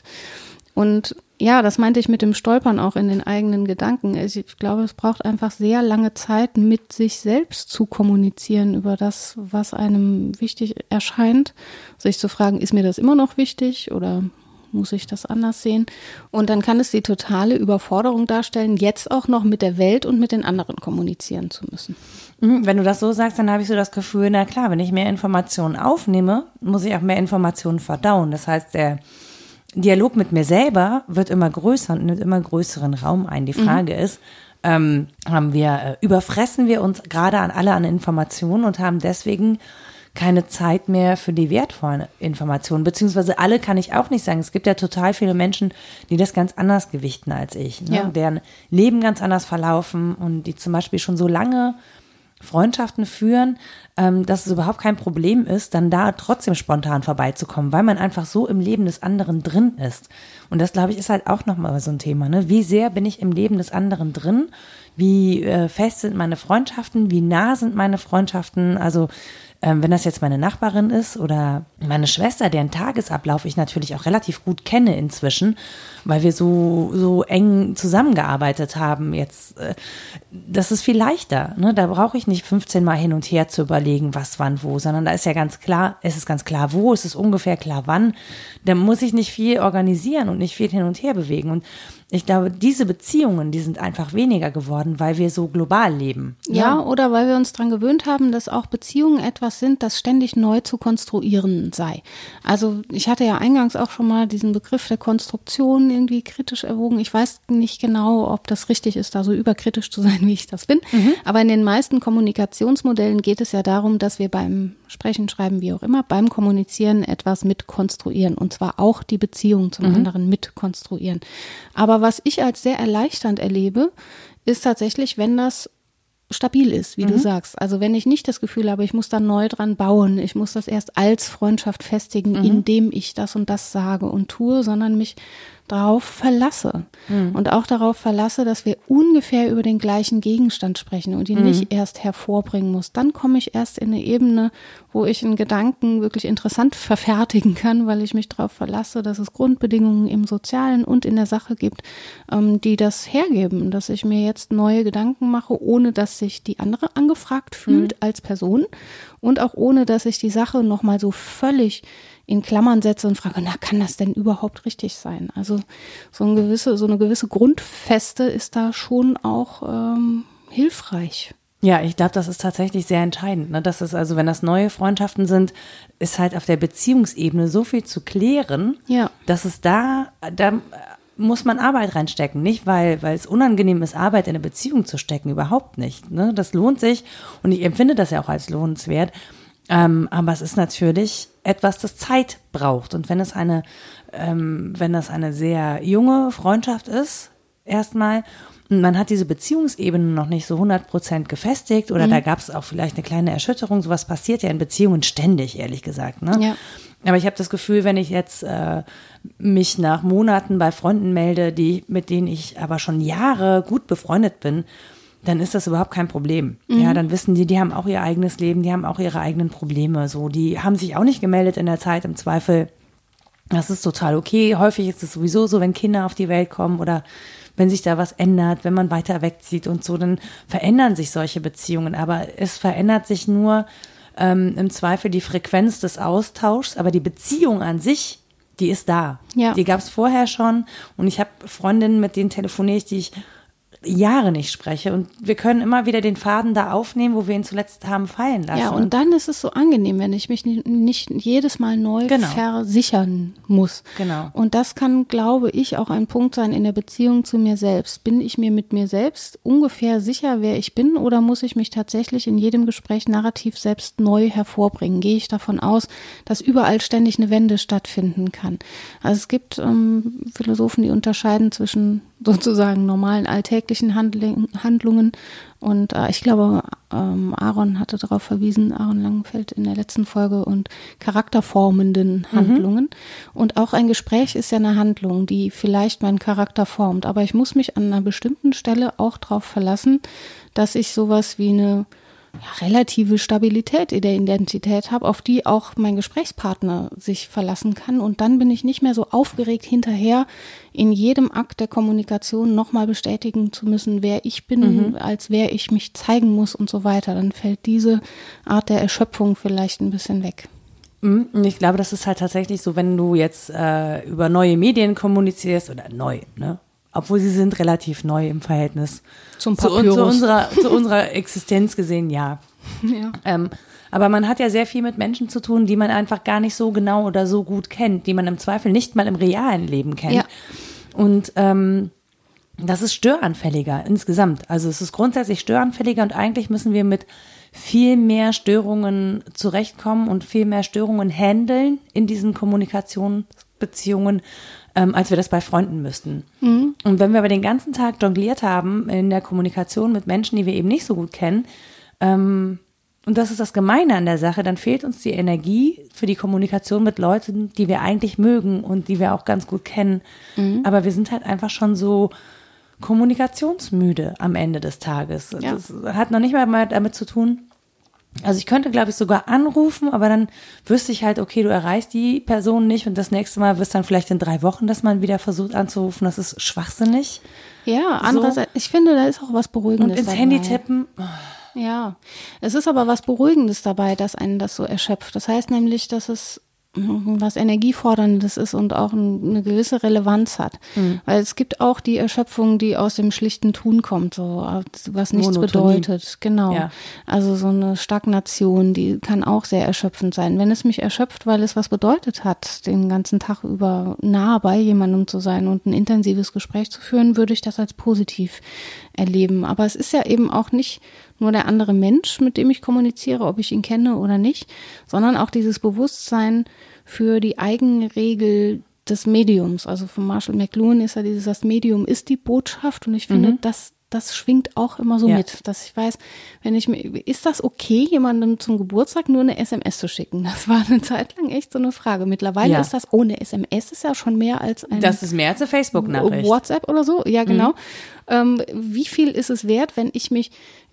Und ja, das meinte ich mit dem Stolpern auch in den eigenen Gedanken. Ich glaube, es braucht einfach sehr lange Zeit, mit sich selbst zu kommunizieren über das, was einem wichtig erscheint. Sich zu fragen, ist mir das immer noch wichtig oder muss ich das anders sehen? Und dann kann es die totale Überforderung darstellen, jetzt auch noch mit der Welt und mit den anderen kommunizieren zu müssen. Wenn du das so sagst, dann habe ich so das Gefühl, na klar, wenn ich mehr Informationen aufnehme, muss ich auch mehr Informationen verdauen. Das heißt, der Dialog mit mir selber wird immer größer und nimmt immer größeren Raum ein. Die Frage mhm. ist, ähm, haben wir, äh, überfressen wir uns gerade an alle an Informationen und haben deswegen keine Zeit mehr für die wertvollen Informationen, beziehungsweise alle kann ich auch nicht sagen. Es gibt ja total viele Menschen, die das ganz anders gewichten als ich, ne? Ja. Deren Leben ganz anders verlaufen und die zum Beispiel schon so lange Freundschaften führen, ähm, dass es überhaupt kein Problem ist, dann da trotzdem spontan vorbeizukommen, weil man einfach so im Leben des anderen drin ist. Und das, glaube ich, ist halt auch nochmal so ein Thema, ne? Wie sehr bin ich im Leben des anderen drin? Wie äh, fest sind meine Freundschaften? Wie nah sind meine Freundschaften? Also ähm, wenn das jetzt meine Nachbarin ist oder meine Schwester, deren Tagesablauf ich natürlich auch relativ gut kenne inzwischen, weil wir so so eng zusammengearbeitet haben jetzt, äh, das ist viel leichter, ne? Da brauche ich nicht fünfzehn Mal hin und her zu überlegen, was, wann, wo, sondern da ist ja ganz klar, es ist ganz klar, wo, es ist ungefähr klar, wann. Da muss ich nicht viel organisieren und nicht viel hin und her bewegen. Und ich glaube, diese Beziehungen, die sind einfach weniger geworden, weil wir so global leben. Ja, ja, oder weil wir uns daran gewöhnt haben, dass auch Beziehungen etwas etwas sind, das ständig neu zu konstruieren sei. Also ich hatte ja eingangs auch schon mal diesen Begriff der Konstruktion irgendwie kritisch erwogen. Ich weiß nicht genau, ob das richtig ist, da so überkritisch zu sein, wie ich das bin. Mhm. Aber in den meisten Kommunikationsmodellen geht es ja darum, dass wir beim Sprechen, Schreiben, wie auch immer, beim Kommunizieren etwas mitkonstruieren. Und zwar auch die Beziehung zum mhm. anderen mitkonstruieren. Aber was ich als sehr erleichternd erlebe, ist tatsächlich, wenn das stabil ist, wie mhm. du sagst. Also wenn ich nicht das Gefühl habe, ich muss da neu dran bauen, ich muss das erst als Freundschaft festigen, mhm. indem ich das und das sage und tue, sondern mich darauf verlasse. Mhm. Und auch darauf verlasse, dass wir ungefähr über den gleichen Gegenstand sprechen und ihn mhm. nicht erst hervorbringen muss. Dann komme ich erst in eine Ebene, wo ich einen Gedanken wirklich interessant verfertigen kann, weil ich mich darauf verlasse, dass es Grundbedingungen im Sozialen und in der Sache gibt, ähm, die das hergeben, dass ich mir jetzt neue Gedanken mache, ohne dass sich die andere angefragt fühlt mhm. als Person und auch ohne, dass ich die Sache nochmal so völlig in Klammern setze und frage, na, kann das denn überhaupt richtig sein? Also so eine gewisse, so eine gewisse Grundfeste ist da schon auch ähm, hilfreich. Ja, ich glaube, das ist tatsächlich sehr entscheidend. Ne? Das ist also, wenn das neue Freundschaften sind, ist halt auf der Beziehungsebene so viel zu klären, ja. dass es da, da muss man Arbeit reinstecken. Nicht, weil, weil es unangenehm ist, Arbeit in eine Beziehung zu stecken, überhaupt nicht. Ne? Das lohnt sich und ich empfinde das ja auch als lohnenswert. Ähm, aber es ist natürlich etwas, das Zeit braucht. Und wenn es eine, ähm, wenn das eine sehr junge Freundschaft ist, erstmal, und man hat diese Beziehungsebene noch nicht so hundert Prozent gefestigt oder mhm. da gab es auch vielleicht eine kleine Erschütterung, sowas passiert ja in Beziehungen ständig, ehrlich gesagt. Ne? Ja. Aber ich habe das Gefühl, wenn ich jetzt äh, mich nach Monaten bei Freunden melde, die, mit denen ich aber schon Jahre gut befreundet bin, dann ist das überhaupt kein Problem. Mhm. Ja, dann wissen die, die haben auch ihr eigenes Leben, die haben auch ihre eigenen Probleme. So, die haben sich auch nicht gemeldet in der Zeit, im Zweifel. Das ist total okay. Häufig ist es sowieso so, wenn Kinder auf die Welt kommen oder wenn sich da was ändert, wenn man weiter wegzieht und so, dann verändern sich solche Beziehungen. Aber es verändert sich nur ähm, im Zweifel die Frequenz des Austauschs, aber die Beziehung an sich, die ist da. Ja. Die gab es vorher schon und ich habe Freundinnen, mit denen telefoniere ich, die ich Jahre nicht spreche und wir können immer wieder den Faden da aufnehmen, wo wir ihn zuletzt haben fallen lassen. Ja, und dann ist es so angenehm, wenn ich mich nicht jedes Mal neu genau. versichern muss. Genau. Und das kann, glaube ich, auch ein Punkt sein in der Beziehung zu mir selbst. Bin ich mir mit mir selbst ungefähr sicher, wer ich bin, oder muss ich mich tatsächlich in jedem Gespräch narrativ selbst neu hervorbringen? Gehe ich davon aus, dass überall ständig eine Wende stattfinden kann? Also es gibt ähm, Philosophen, die unterscheiden zwischen sozusagen normalen alltäglichen Handling, Handlungen und äh, ich glaube, ähm, Aaron hatte darauf verwiesen, Aaron Langenfeld in der letzten Folge, und charakterformenden Handlungen. Mhm. Und auch ein Gespräch ist ja eine Handlung, die vielleicht meinen Charakter formt, aber ich muss mich an einer bestimmten Stelle auch darauf verlassen, dass ich sowas wie eine ja, relative Stabilität in der Identität habe, auf die auch mein Gesprächspartner sich verlassen kann. Und dann bin ich nicht mehr so aufgeregt hinterher, in jedem Akt der Kommunikation nochmal bestätigen zu müssen, wer ich bin, mhm. als wer ich mich zeigen muss und so weiter. Dann fällt diese Art der Erschöpfung vielleicht ein bisschen weg. Ich glaube, das ist halt tatsächlich so, wenn du jetzt äh, über neue Medien kommunizierst, oder neu, ne? Obwohl sie sind relativ neu im Verhältnis zum Papyrus. Zu, zu, unserer, zu unserer Existenz gesehen, ja. ja. Ähm, aber man hat ja sehr viel mit Menschen zu tun, die man einfach gar nicht so genau oder so gut kennt, die man im Zweifel nicht mal im realen Leben kennt. Ja. Und ähm, das ist störanfälliger insgesamt. Also es ist grundsätzlich störanfälliger und eigentlich müssen wir mit viel mehr Störungen zurechtkommen und viel mehr Störungen handeln in diesen Kommunikationsbeziehungen, ähm, als wir das bei Freunden müssten. Mhm. Und wenn wir aber den ganzen Tag jongliert haben in der Kommunikation mit Menschen, die wir eben nicht so gut kennen, ähm, und das ist das Gemeine an der Sache, dann fehlt uns die Energie für die Kommunikation mit Leuten, die wir eigentlich mögen und die wir auch ganz gut kennen. Mhm. Aber wir sind halt einfach schon so kommunikationsmüde am Ende des Tages. Ja. Das hat noch nicht mal damit zu tun. Also ich könnte, glaube ich, sogar anrufen, aber dann wüsste ich halt, okay, du erreichst die Person nicht und das nächste Mal wirst dann vielleicht in drei Wochen, dass man wieder versucht anzurufen. Das ist schwachsinnig. Ja, andererseits, so. Ich finde, da ist auch was Beruhigendes und ins dabei. Handy tippen. Ja, es ist aber was Beruhigendes dabei, dass einen das so erschöpft. Das heißt nämlich, dass es was Energieforderndes ist und auch eine gewisse Relevanz hat. Mhm. Weil es gibt auch die Erschöpfung, die aus dem schlichten Tun kommt, so was nichts Monotonie. Bedeutet. Genau. Ja. Also so eine Stagnation, die kann auch sehr erschöpfend sein. Wenn es mich erschöpft, weil es was bedeutet hat, den ganzen Tag über nah bei jemandem zu sein und ein intensives Gespräch zu führen, würde ich das als positiv erleben. Aber es ist ja eben auch nicht nur der andere Mensch, mit dem ich kommuniziere, ob ich ihn kenne oder nicht, sondern auch dieses Bewusstsein für die Eigenregel des Mediums. Also von Marshall McLuhan ist ja dieses, das Medium ist die Botschaft und ich finde, mhm. das, das schwingt auch immer so ja. mit, dass ich weiß, wenn ich mir, ist das okay, jemandem zum Geburtstag nur eine S M S zu schicken? Das war eine Zeit lang echt so eine Frage. Mittlerweile ja. ist das ohne S M S ist ja schon mehr als ein Das ist mehr als eine Facebook-Nachricht. WhatsApp oder so, ja genau. Mhm. Ähm, wie viel ist es wert, wenn ich mich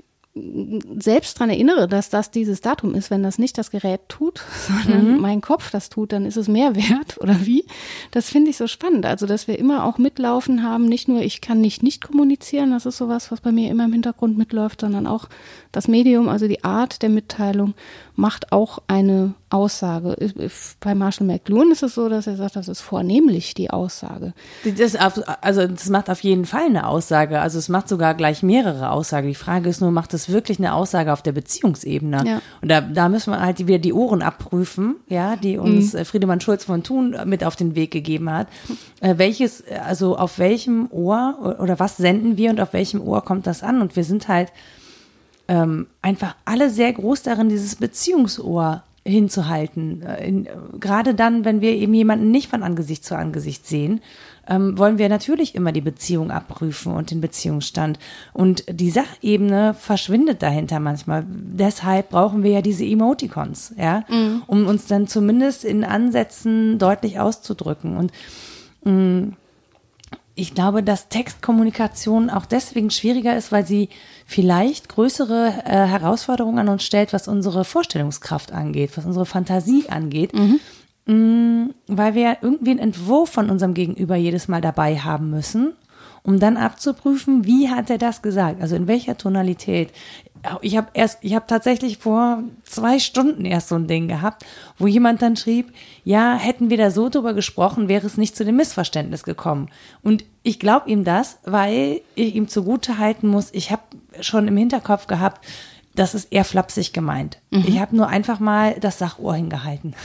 selbst daran erinnere, dass das dieses Datum ist, wenn das nicht das Gerät tut, sondern mhm. mein Kopf das tut, dann ist es mehr wert oder wie? Das finde ich so spannend. Also, dass wir immer auch mitlaufen haben, nicht nur ich kann nicht nicht kommunizieren, das ist sowas, was bei mir immer im Hintergrund mitläuft, sondern auch das Medium, also die Art der Mitteilung macht auch eine Aussage. Bei Marshall McLuhan ist es so, dass er sagt, das ist vornehmlich die Aussage. Das, also das macht auf jeden Fall eine Aussage. Also es macht sogar gleich mehrere Aussagen. Die Frage ist nur, macht es wirklich eine Aussage auf der Beziehungsebene? Ja. Und da, da müssen wir halt wieder die Ohren abprüfen, ja, die uns mhm. Friedemann Schulz von Thun mit auf den Weg gegeben hat. Äh, welches, also auf welchem Ohr oder was senden wir und auf welchem Ohr kommt das an? Und wir sind halt ähm, einfach alle sehr groß darin, dieses Beziehungsohr hinzuhalten. In, gerade dann, wenn wir eben jemanden nicht von Angesicht zu Angesicht sehen, ähm, wollen wir natürlich immer die Beziehung abprüfen und den Beziehungsstand. Und die Sachebene verschwindet dahinter manchmal. Deshalb brauchen wir ja diese Emoticons, ja, mhm. um uns dann zumindest in Ansätzen deutlich auszudrücken. Und mh, ich glaube, dass Textkommunikation auch deswegen schwieriger ist, weil sie vielleicht größere äh, Herausforderungen an uns stellt, was unsere Vorstellungskraft angeht, was unsere Fantasie angeht, mhm. mh, weil wir irgendwie einen Entwurf von unserem Gegenüber jedes Mal dabei haben müssen, um dann abzuprüfen, wie hat er das gesagt, also in welcher Tonalität. Ich habe erst, ich habe tatsächlich vor zwei Stunden erst so ein Ding gehabt, wo jemand dann schrieb, ja, hätten wir da so drüber gesprochen, wäre es nicht zu dem Missverständnis gekommen. Und ich glaube ihm das, weil ich ihm zugute halten muss, ich habe schon im Hinterkopf gehabt, das ist eher flapsig gemeint. Mhm. Ich habe nur einfach mal das Sachohr hingehalten.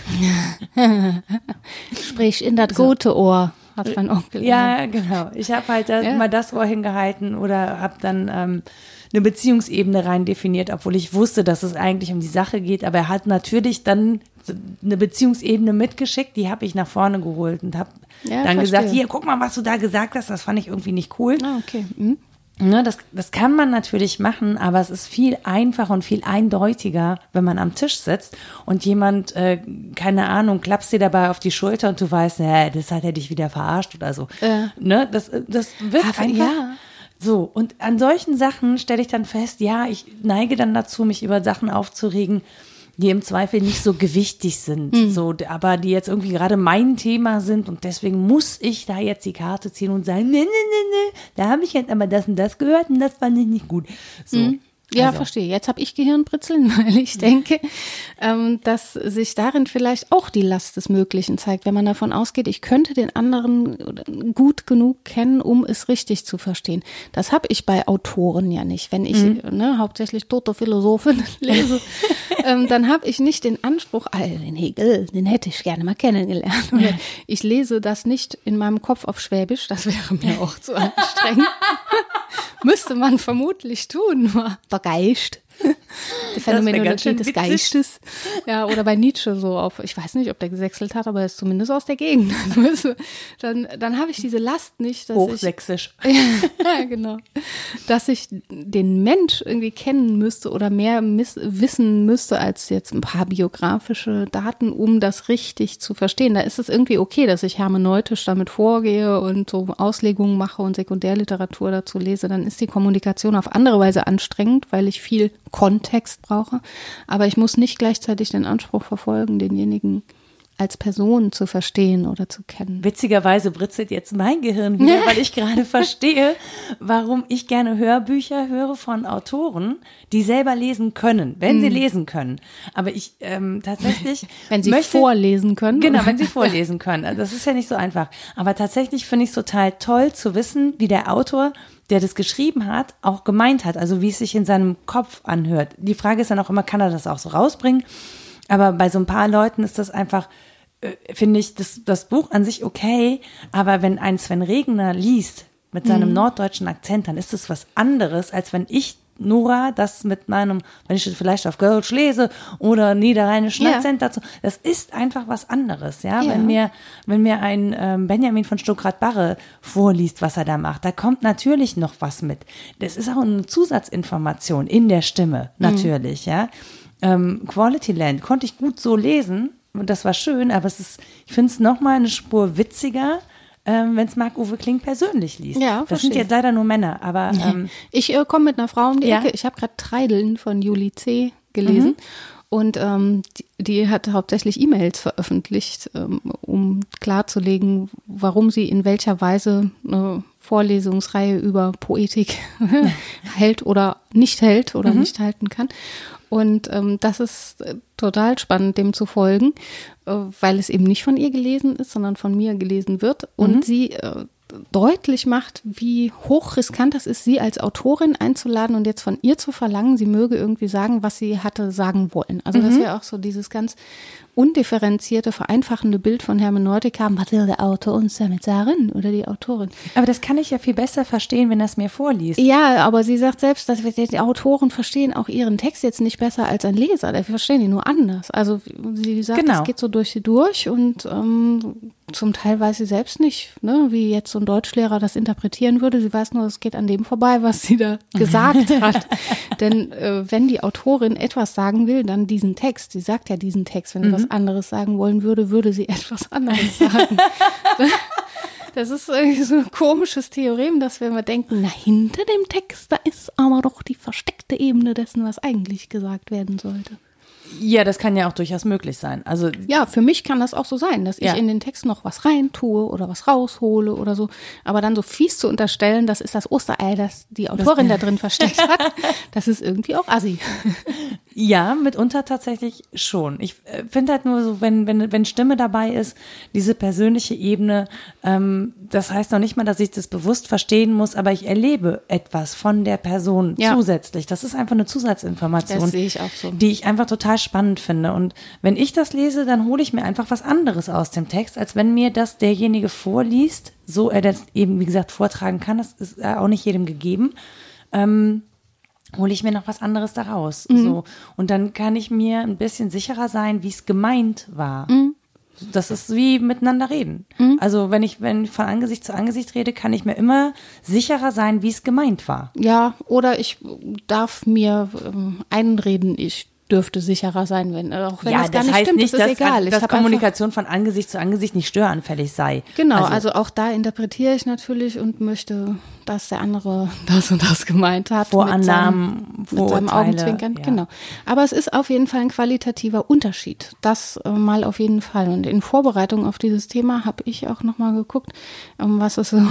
Sprich in das so. Gute Ohr. Hat mein Onkel. Ja, genau. Ich habe halt das, ja. mal das Ohr hingehalten oder habe dann ähm, eine Beziehungsebene rein definiert, obwohl ich wusste, dass es eigentlich um die Sache geht. Aber er hat natürlich dann eine Beziehungsebene mitgeschickt, die habe ich nach vorne geholt und habe ja, dann verstehe. gesagt, hier, guck mal, was du da gesagt hast, das fand ich irgendwie nicht cool. Ah, okay. Mhm. Ne, das, das kann man natürlich machen, aber es ist viel einfacher und viel eindeutiger, wenn man am Tisch sitzt und jemand, äh, keine Ahnung, klappst dir dabei auf die Schulter und du weißt, nee, das hat er dich wieder verarscht oder so. Äh. Ne, das, das wird aber einfach ja. so. Und an solchen Sachen stelle ich dann fest, ja, ich neige dann dazu, mich über Sachen aufzuregen, die im Zweifel nicht so gewichtig sind, mhm. so, aber die jetzt irgendwie gerade mein Thema sind und deswegen muss ich da jetzt die Karte ziehen und sagen, nee, nee, nee, nee, da habe ich jetzt aber das und das gehört und das fand ich nicht gut. So. Mhm. Ja, also. Verstehe. Jetzt habe ich Gehirnbritzeln, weil ich denke, ähm, dass sich darin vielleicht auch die Last des Möglichen zeigt, wenn man davon ausgeht, ich könnte den anderen gut genug kennen, um es richtig zu verstehen. Das habe ich bei Autoren ja nicht. Wenn ich mhm. ne, hauptsächlich tote Philosophen lese, ähm, dann habe ich nicht den Anspruch, ah, den Hegel, den hätte ich gerne mal kennengelernt. Oder ich lese das nicht in meinem Kopf auf Schwäbisch, das wäre mir auch zu anstrengend. Müsste man vermutlich tun, nur der Geist. Die Phänomenologie des Geistes. Ja, oder bei Nietzsche so auf, ich weiß nicht, ob der gesächselt hat, aber er ist zumindest aus der Gegend. dann dann habe ich diese Last nicht, dass Hochsächsisch. ich, ja, genau, dass ich den Mensch irgendwie kennen müsste oder mehr miss, wissen müsste als jetzt ein paar biografische Daten, um das richtig zu verstehen. Da ist es irgendwie okay, dass ich hermeneutisch damit vorgehe und so Auslegungen mache und Sekundärliteratur dazu lese. Dann ist die Kommunikation auf andere Weise anstrengend, weil ich viel Kontext brauche, aber ich muss nicht gleichzeitig den Anspruch verfolgen, denjenigen als Person zu verstehen oder zu kennen. Witzigerweise britzelt jetzt mein Gehirn wieder, weil ich gerade verstehe, warum ich gerne Hörbücher höre von Autoren, die selber lesen können, wenn mm. sie lesen können. Aber ich ähm, tatsächlich Wenn sie möchte, vorlesen können. Genau, wenn sie vorlesen können. Also das ist ja nicht so einfach. Aber tatsächlich finde ich es total toll zu wissen, wie der Autor, der das geschrieben hat, auch gemeint hat. Also wie es sich in seinem Kopf anhört. Die Frage ist dann auch immer, kann er das auch so rausbringen? Aber bei so ein paar Leuten ist das einfach, äh, finde ich, das, das Buch an sich okay, aber wenn ein Sven Regner liest mit seinem mhm. norddeutschen Akzent, dann ist das was anderes, als wenn ich, Nora, das mit meinem, wenn ich das vielleicht auf Kölsch lese oder niederrheinischen ja. Akzent dazu, das ist einfach was anderes, ja. ja. Wenn mir, wenn mir ein ähm, Benjamin von Stuckrad-Barre vorliest, was er da macht, da kommt natürlich noch was mit. Das ist auch eine Zusatzinformation in der Stimme, natürlich, mhm. ja. Ähm, Quality Land konnte ich gut so lesen und das war schön, aber es ist, ich finde es nochmal eine Spur witziger, ähm, wenn es Marc-Uwe Kling persönlich liest. Ja, das verstehe. sind jetzt leider nur Männer, aber ähm, ich äh, komme mit einer Frau um die ja. Ecke. Ich habe gerade Treideln von Julie C. gelesen. Mhm. Und ähm, die, die hat hauptsächlich E-Mails veröffentlicht, ähm, um klarzulegen, warum sie in welcher Weise eine Vorlesungsreihe über Poetik hält oder nicht hält oder mhm. nicht halten kann. Und ähm, das ist äh, total spannend, dem zu folgen, äh, weil es eben nicht von ihr gelesen ist, sondern von mir gelesen wird. Und mhm. sie äh, deutlich macht, wie hochriskant das ist, sie als Autorin einzuladen und jetzt von ihr zu verlangen, sie möge irgendwie sagen, was sie hatte sagen wollen. Also mhm. das wäre auch so dieses ganz undifferenzierte, vereinfachende Bild von Hermeneutika. Was will der Autor uns damit sagen oder die Autorin? Aber das kann ich ja viel besser verstehen, wenn er es mir vorliest. Ja, aber sie sagt selbst, dass wir, die Autoren verstehen auch ihren Text jetzt nicht besser als ein Leser. Die verstehen ihn nur anders. Also sie sagt, genau. es geht so durch sie durch und ähm, zum Teil weiß sie selbst nicht, ne, wie jetzt so ein Deutschlehrer das interpretieren würde. Sie weiß nur, es geht an dem vorbei, was sie da gesagt hat. Denn äh, wenn die Autorin etwas sagen will, dann diesen Text. Sie sagt ja diesen Text. Wenn sie mhm. was anderes sagen wollen würde, würde sie etwas anderes sagen. Das ist irgendwie so ein komisches Theorem, dass wir immer denken, na, hinter dem Text, da ist aber doch die versteckte Ebene dessen, was eigentlich gesagt werden sollte. Ja, das kann ja auch durchaus möglich sein. Also ja, für mich kann das auch so sein, dass ja. ich in den Text noch was rein tue oder was raushole oder so. Aber dann so fies zu unterstellen, das ist das Osterei, das die Autorin das, da drin versteckt hat, das ist irgendwie auch assi. Ja, mitunter tatsächlich schon. Ich äh, finde halt nur so, wenn, wenn, wenn Stimme dabei ist, diese persönliche Ebene, ähm, das heißt noch nicht mal, dass ich das bewusst verstehen muss, aber ich erlebe etwas von der Person ja. zusätzlich. Das ist einfach eine Zusatzinformation, das sehe ich auch so. Die ich einfach total spannend finde. Und wenn ich das lese, dann hole ich mir einfach was anderes aus dem Text, als wenn mir das derjenige vorliest, so er das eben, wie gesagt, vortragen kann. Das ist auch nicht jedem gegeben. Ähm, hole ich mir noch was anderes daraus. Mhm. So. Und dann kann ich mir ein bisschen sicherer sein, wie es gemeint war. Mhm. Das ist wie miteinander reden. Mhm. Also wenn ich, wenn ich von Angesicht zu Angesicht rede, kann ich mir immer sicherer sein, wie es gemeint war. Ja, oder ich darf mir ähm, einreden, ich dürfte sicherer sein, wenn auch wenn ja, das gar das nicht heißt stimmt, nicht, das ist dass, egal. dass ich Kommunikation von Angesicht zu Angesicht nicht störanfällig sei. Genau, also, also auch da interpretiere ich natürlich und möchte, dass der andere das und das gemeint hat. Vorannahmen, mit seinem, mit seinem Augenzwinkern, ja. Genau. Aber es ist auf jeden Fall ein qualitativer Unterschied. Das äh, mal auf jeden Fall. Und in Vorbereitung auf dieses Thema habe ich auch nochmal geguckt, um was es so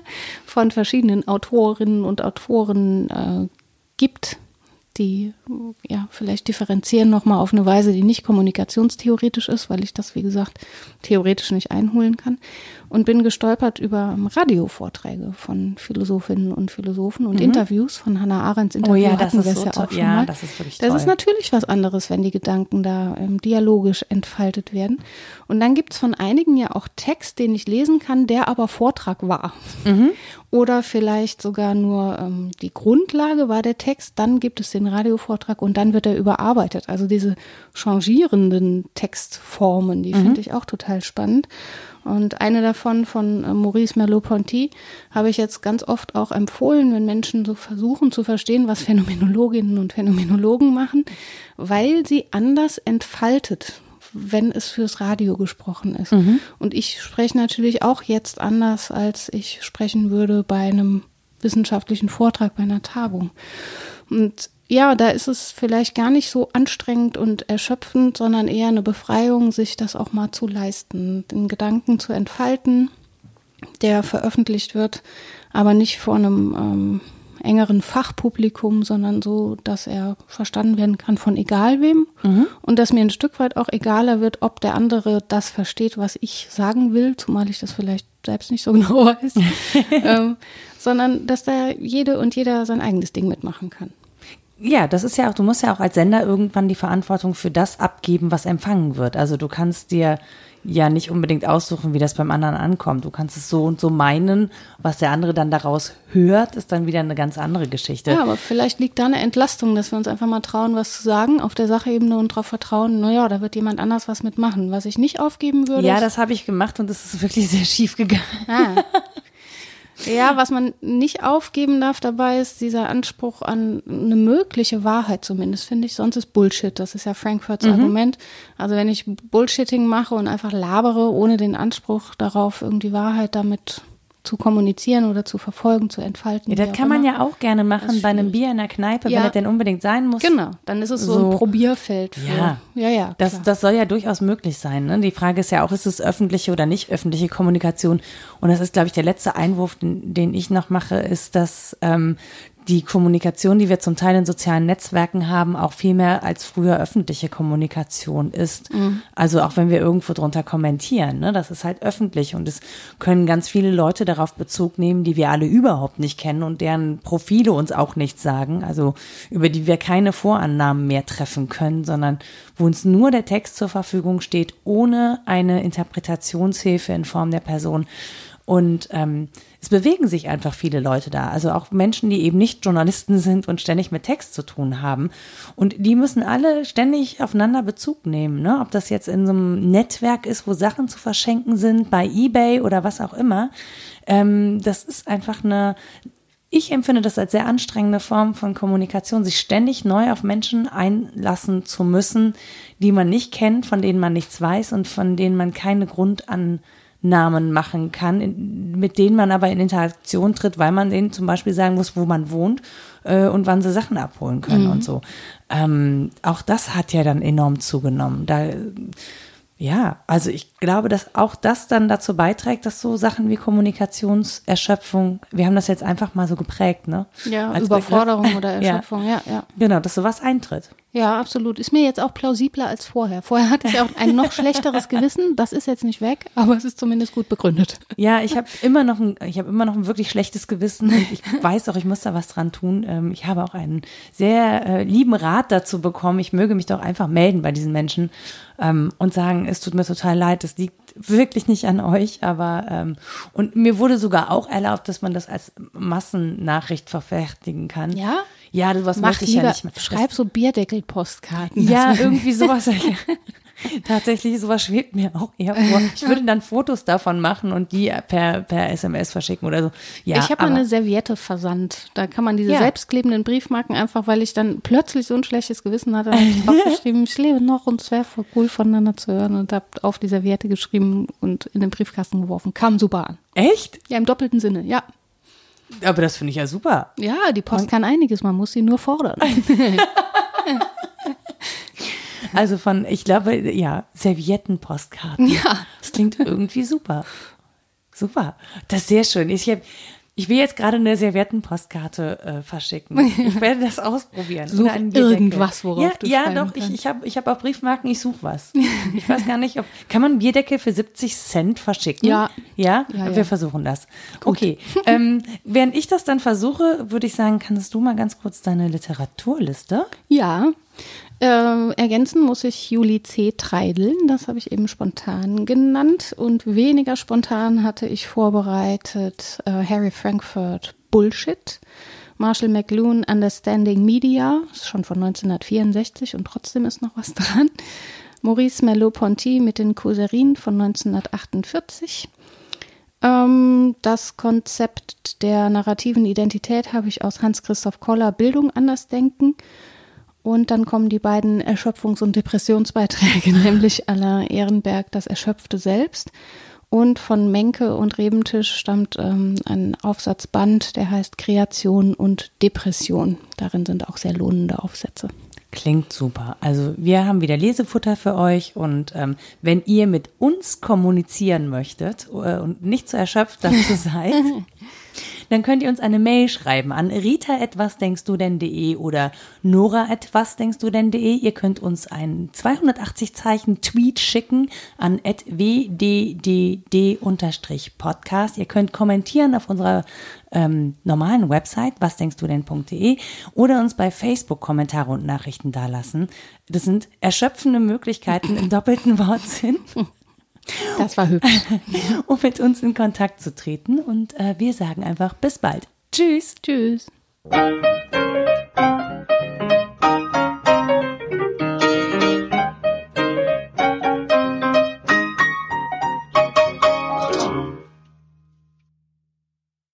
von verschiedenen Autorinnen und Autoren äh, gibt, die ja vielleicht differenzieren nochmal auf eine Weise, die nicht kommunikationstheoretisch ist, weil ich das, wie gesagt, theoretisch nicht einholen kann. Und bin gestolpert über Radiovorträge von Philosophinnen und Philosophen und mhm. Interviews von Hannah Arendts Interview. Oh ja, das ist wir so ja toll. auch schon Ja, mal. das ist wirklich das toll. Das ist natürlich was anderes, wenn die Gedanken da ähm, dialogisch entfaltet werden. Und dann gibt es von einigen ja auch Text, den ich lesen kann, der aber Vortrag war. Mhm. Oder vielleicht sogar nur ähm, die Grundlage war der Text, dann gibt es den Radiovortrag und dann wird er überarbeitet. Also diese changierenden Textformen, die mhm. finde ich auch total spannend. Und eine davon von äh, Maurice Merleau-Ponty habe ich jetzt ganz oft auch empfohlen, wenn Menschen so versuchen zu verstehen, was Phänomenologinnen und Phänomenologen machen, weil sie anders entfaltet, wenn es fürs Radio gesprochen ist. Mhm. Und ich spreche natürlich auch jetzt anders, als ich sprechen würde bei einem wissenschaftlichen Vortrag, bei einer Tagung. Und ja, da ist es vielleicht gar nicht so anstrengend und erschöpfend, sondern eher eine Befreiung, sich das auch mal zu leisten, den Gedanken zu entfalten, der veröffentlicht wird, aber nicht vor einem ähm, engeren Fachpublikum, sondern so, dass er verstanden werden kann von egal wem mhm. und dass mir ein Stück weit auch egaler wird, ob der andere das versteht, was ich sagen will, zumal ich das vielleicht selbst nicht so genau weiß, ähm, sondern dass da jede und jeder sein eigenes Ding mitmachen kann. Ja, das ist ja auch, du musst ja auch als Sender irgendwann die Verantwortung für das abgeben, was empfangen wird. Also du kannst dir ja nicht unbedingt aussuchen, wie das beim anderen ankommt. Du kannst es so und so meinen, was der andere dann daraus hört, ist dann wieder eine ganz andere Geschichte. Ja, aber vielleicht liegt da eine Entlastung, dass wir uns einfach mal trauen, was zu sagen, auf der Sachebene und darauf vertrauen, naja, da wird jemand anders was mitmachen. Was ich nicht aufgeben würde. Ja, das habe ich gemacht und es ist wirklich sehr schief gegangen. Ah. Ja, was man nicht aufgeben darf dabei, ist dieser Anspruch an eine mögliche Wahrheit zumindest, finde ich. Sonst ist Bullshit. Das ist ja Frankfurts mhm. Argument. Also wenn ich Bullshitting mache und einfach labere, ohne den Anspruch darauf, irgendwie Wahrheit damit zu kommunizieren oder zu verfolgen, zu entfalten. Ja, das kann man ja auch gerne machen bei einem Bier in der Kneipe, ja. wenn es denn unbedingt sein muss. Genau, dann ist es so, so ein Probierfeld. Für, ja, ja, ja das, das soll ja durchaus möglich sein. Ne? Die Frage ist ja auch, ist es öffentliche oder nicht öffentliche Kommunikation? Und das ist, glaube ich, der letzte Einwurf, den, den ich noch mache, ist, dass ähm, die Kommunikation, die wir zum Teil in sozialen Netzwerken haben, auch viel mehr als früher öffentliche Kommunikation ist. Mhm. Also auch wenn wir irgendwo drunter kommentieren, ne, das ist halt öffentlich und es können ganz viele Leute darauf Bezug nehmen, die wir alle überhaupt nicht kennen und deren Profile uns auch nichts sagen, also über die wir keine Vorannahmen mehr treffen können, sondern wo uns nur der Text zur Verfügung steht, ohne eine Interpretationshilfe in Form der Person. Und ähm, es bewegen sich einfach viele Leute da, also auch Menschen, die eben nicht Journalisten sind und ständig mit Text zu tun haben. Und die müssen alle ständig aufeinander Bezug nehmen, ne? Ob das jetzt in so einem Netzwerk ist, wo Sachen zu verschenken sind, bei eBay oder was auch immer. Ähm, das ist einfach eine, ich empfinde das als sehr anstrengende Form von Kommunikation, sich ständig neu auf Menschen einlassen zu müssen, die man nicht kennt, von denen man nichts weiß und von denen man keine Grundan Namen machen kann, mit denen man aber in Interaktion tritt, weil man denen zum Beispiel sagen muss, wo man wohnt äh, und wann sie Sachen abholen können mhm. und so. Ähm, auch das hat ja dann enorm zugenommen. Da, ja, also ich glaube, dass auch das dann dazu beiträgt, dass so Sachen wie Kommunikationserschöpfung, wir haben das jetzt einfach mal so geprägt, ne? Ja, als Überforderung Begriff. Oder Erschöpfung, ja. ja, ja. Genau, dass sowas eintritt. Ja, absolut. Ist mir jetzt auch plausibler als vorher. Vorher hatte ich auch ein noch schlechteres Gewissen. Das ist jetzt nicht weg, aber es ist zumindest gut begründet. Ja, ich habe immer noch ein, ich habe immer noch ein wirklich schlechtes Gewissen und ich weiß auch, ich muss da was dran tun. Ich habe auch einen sehr äh, lieben Rat dazu bekommen. Ich möge mich doch einfach melden bei diesen Menschen ähm, und sagen, es tut mir total leid, es liegt wirklich nicht an euch, aber ähm, und mir wurde sogar auch erlaubt, dass man das als Massennachricht verfertigen kann. Ja? Ja, sowas möchte ich ja nicht mehr. Schreib so Bierdeckel-Postkarten. Ja, irgendwie sowas. Tatsächlich, sowas schwebt mir auch eher vor. Ich würde dann Fotos davon machen und die per, per S M S verschicken oder so. Ja, ich habe mal eine Serviette versandt. Da kann man diese ja. selbstklebenden Briefmarken einfach, weil ich dann plötzlich so ein schlechtes Gewissen hatte, habe ich draufgeschrieben, ich lebe noch und es wäre voll cool voneinander zu hören und habe auf die Serviette geschrieben und in den Briefkasten geworfen. Kam super an. Echt? Ja, im doppelten Sinne, ja. Aber das finde ich ja super. Ja, die Post kann einiges, man muss sie nur fordern. Also von, ich glaube, ja, Serviettenpostkarten. Ja. Das klingt irgendwie super. Super. Das ist sehr schön. Ich, hab, ich will jetzt gerade eine Serviettenpostkarte äh, verschicken. Ich werde das ausprobieren. Such irgendwas, worauf ja, du Ja, schreiben doch, kannst. ich, ich habe ich hab auch Briefmarken, ich suche was. Ich weiß gar nicht, ob, kann man einen Bierdeckel für siebzig Cent verschicken? Ja. Ja? ja, ja. Wir versuchen das. Gut. Okay. ähm, während ich das dann versuche, würde ich sagen, kannst du mal ganz kurz deine Literaturliste? Ja. Äh, ergänzen muss ich Julie C. Treideln, das habe ich eben spontan genannt und weniger spontan hatte ich vorbereitet äh, Harry Frankfurt Bullshit, Marshall McLuhan Understanding Media, ist schon von neunzehnhundertvierundsechzig und trotzdem ist noch was dran, Maurice Merleau-Ponty mit den Causerien von neunzehnhundertachtundvierzig. Ähm, das Konzept der narrativen Identität habe ich aus Hans-Christoph Koller Bildung anders denken. Und dann kommen die beiden Erschöpfungs- und Depressionsbeiträge, nämlich Alain Ehrenberg, das erschöpfte Selbst Und von Menke und Rebentisch stammt ähm, ein Aufsatzband, der heißt Kreation und Depression. Darin sind auch sehr lohnende Aufsätze. Klingt super. Also wir haben wieder Lesefutter für euch und ähm, wenn ihr mit uns kommunizieren möchtet äh, und nicht zu erschöpft dazu seid, dann könnt ihr uns eine Mail schreiben an rita at wasdenkstdu denn punkt de oder nora at wasdenkstdu denn punkt de. Ihr könnt uns einen zweihundertachtzig Zeichen Tweet schicken an at w d d d Podcast. Ihr könnt kommentieren auf unserer ähm, normalen Website wasdenkstdu denn punkt de oder uns bei Facebook Kommentare und Nachrichten dalassen. Das sind erschöpfende Möglichkeiten im doppelten Wortsinn. Das war hübsch. Um mit uns in Kontakt zu treten. Und äh, wir sagen einfach bis bald. Tschüss. Tschüss.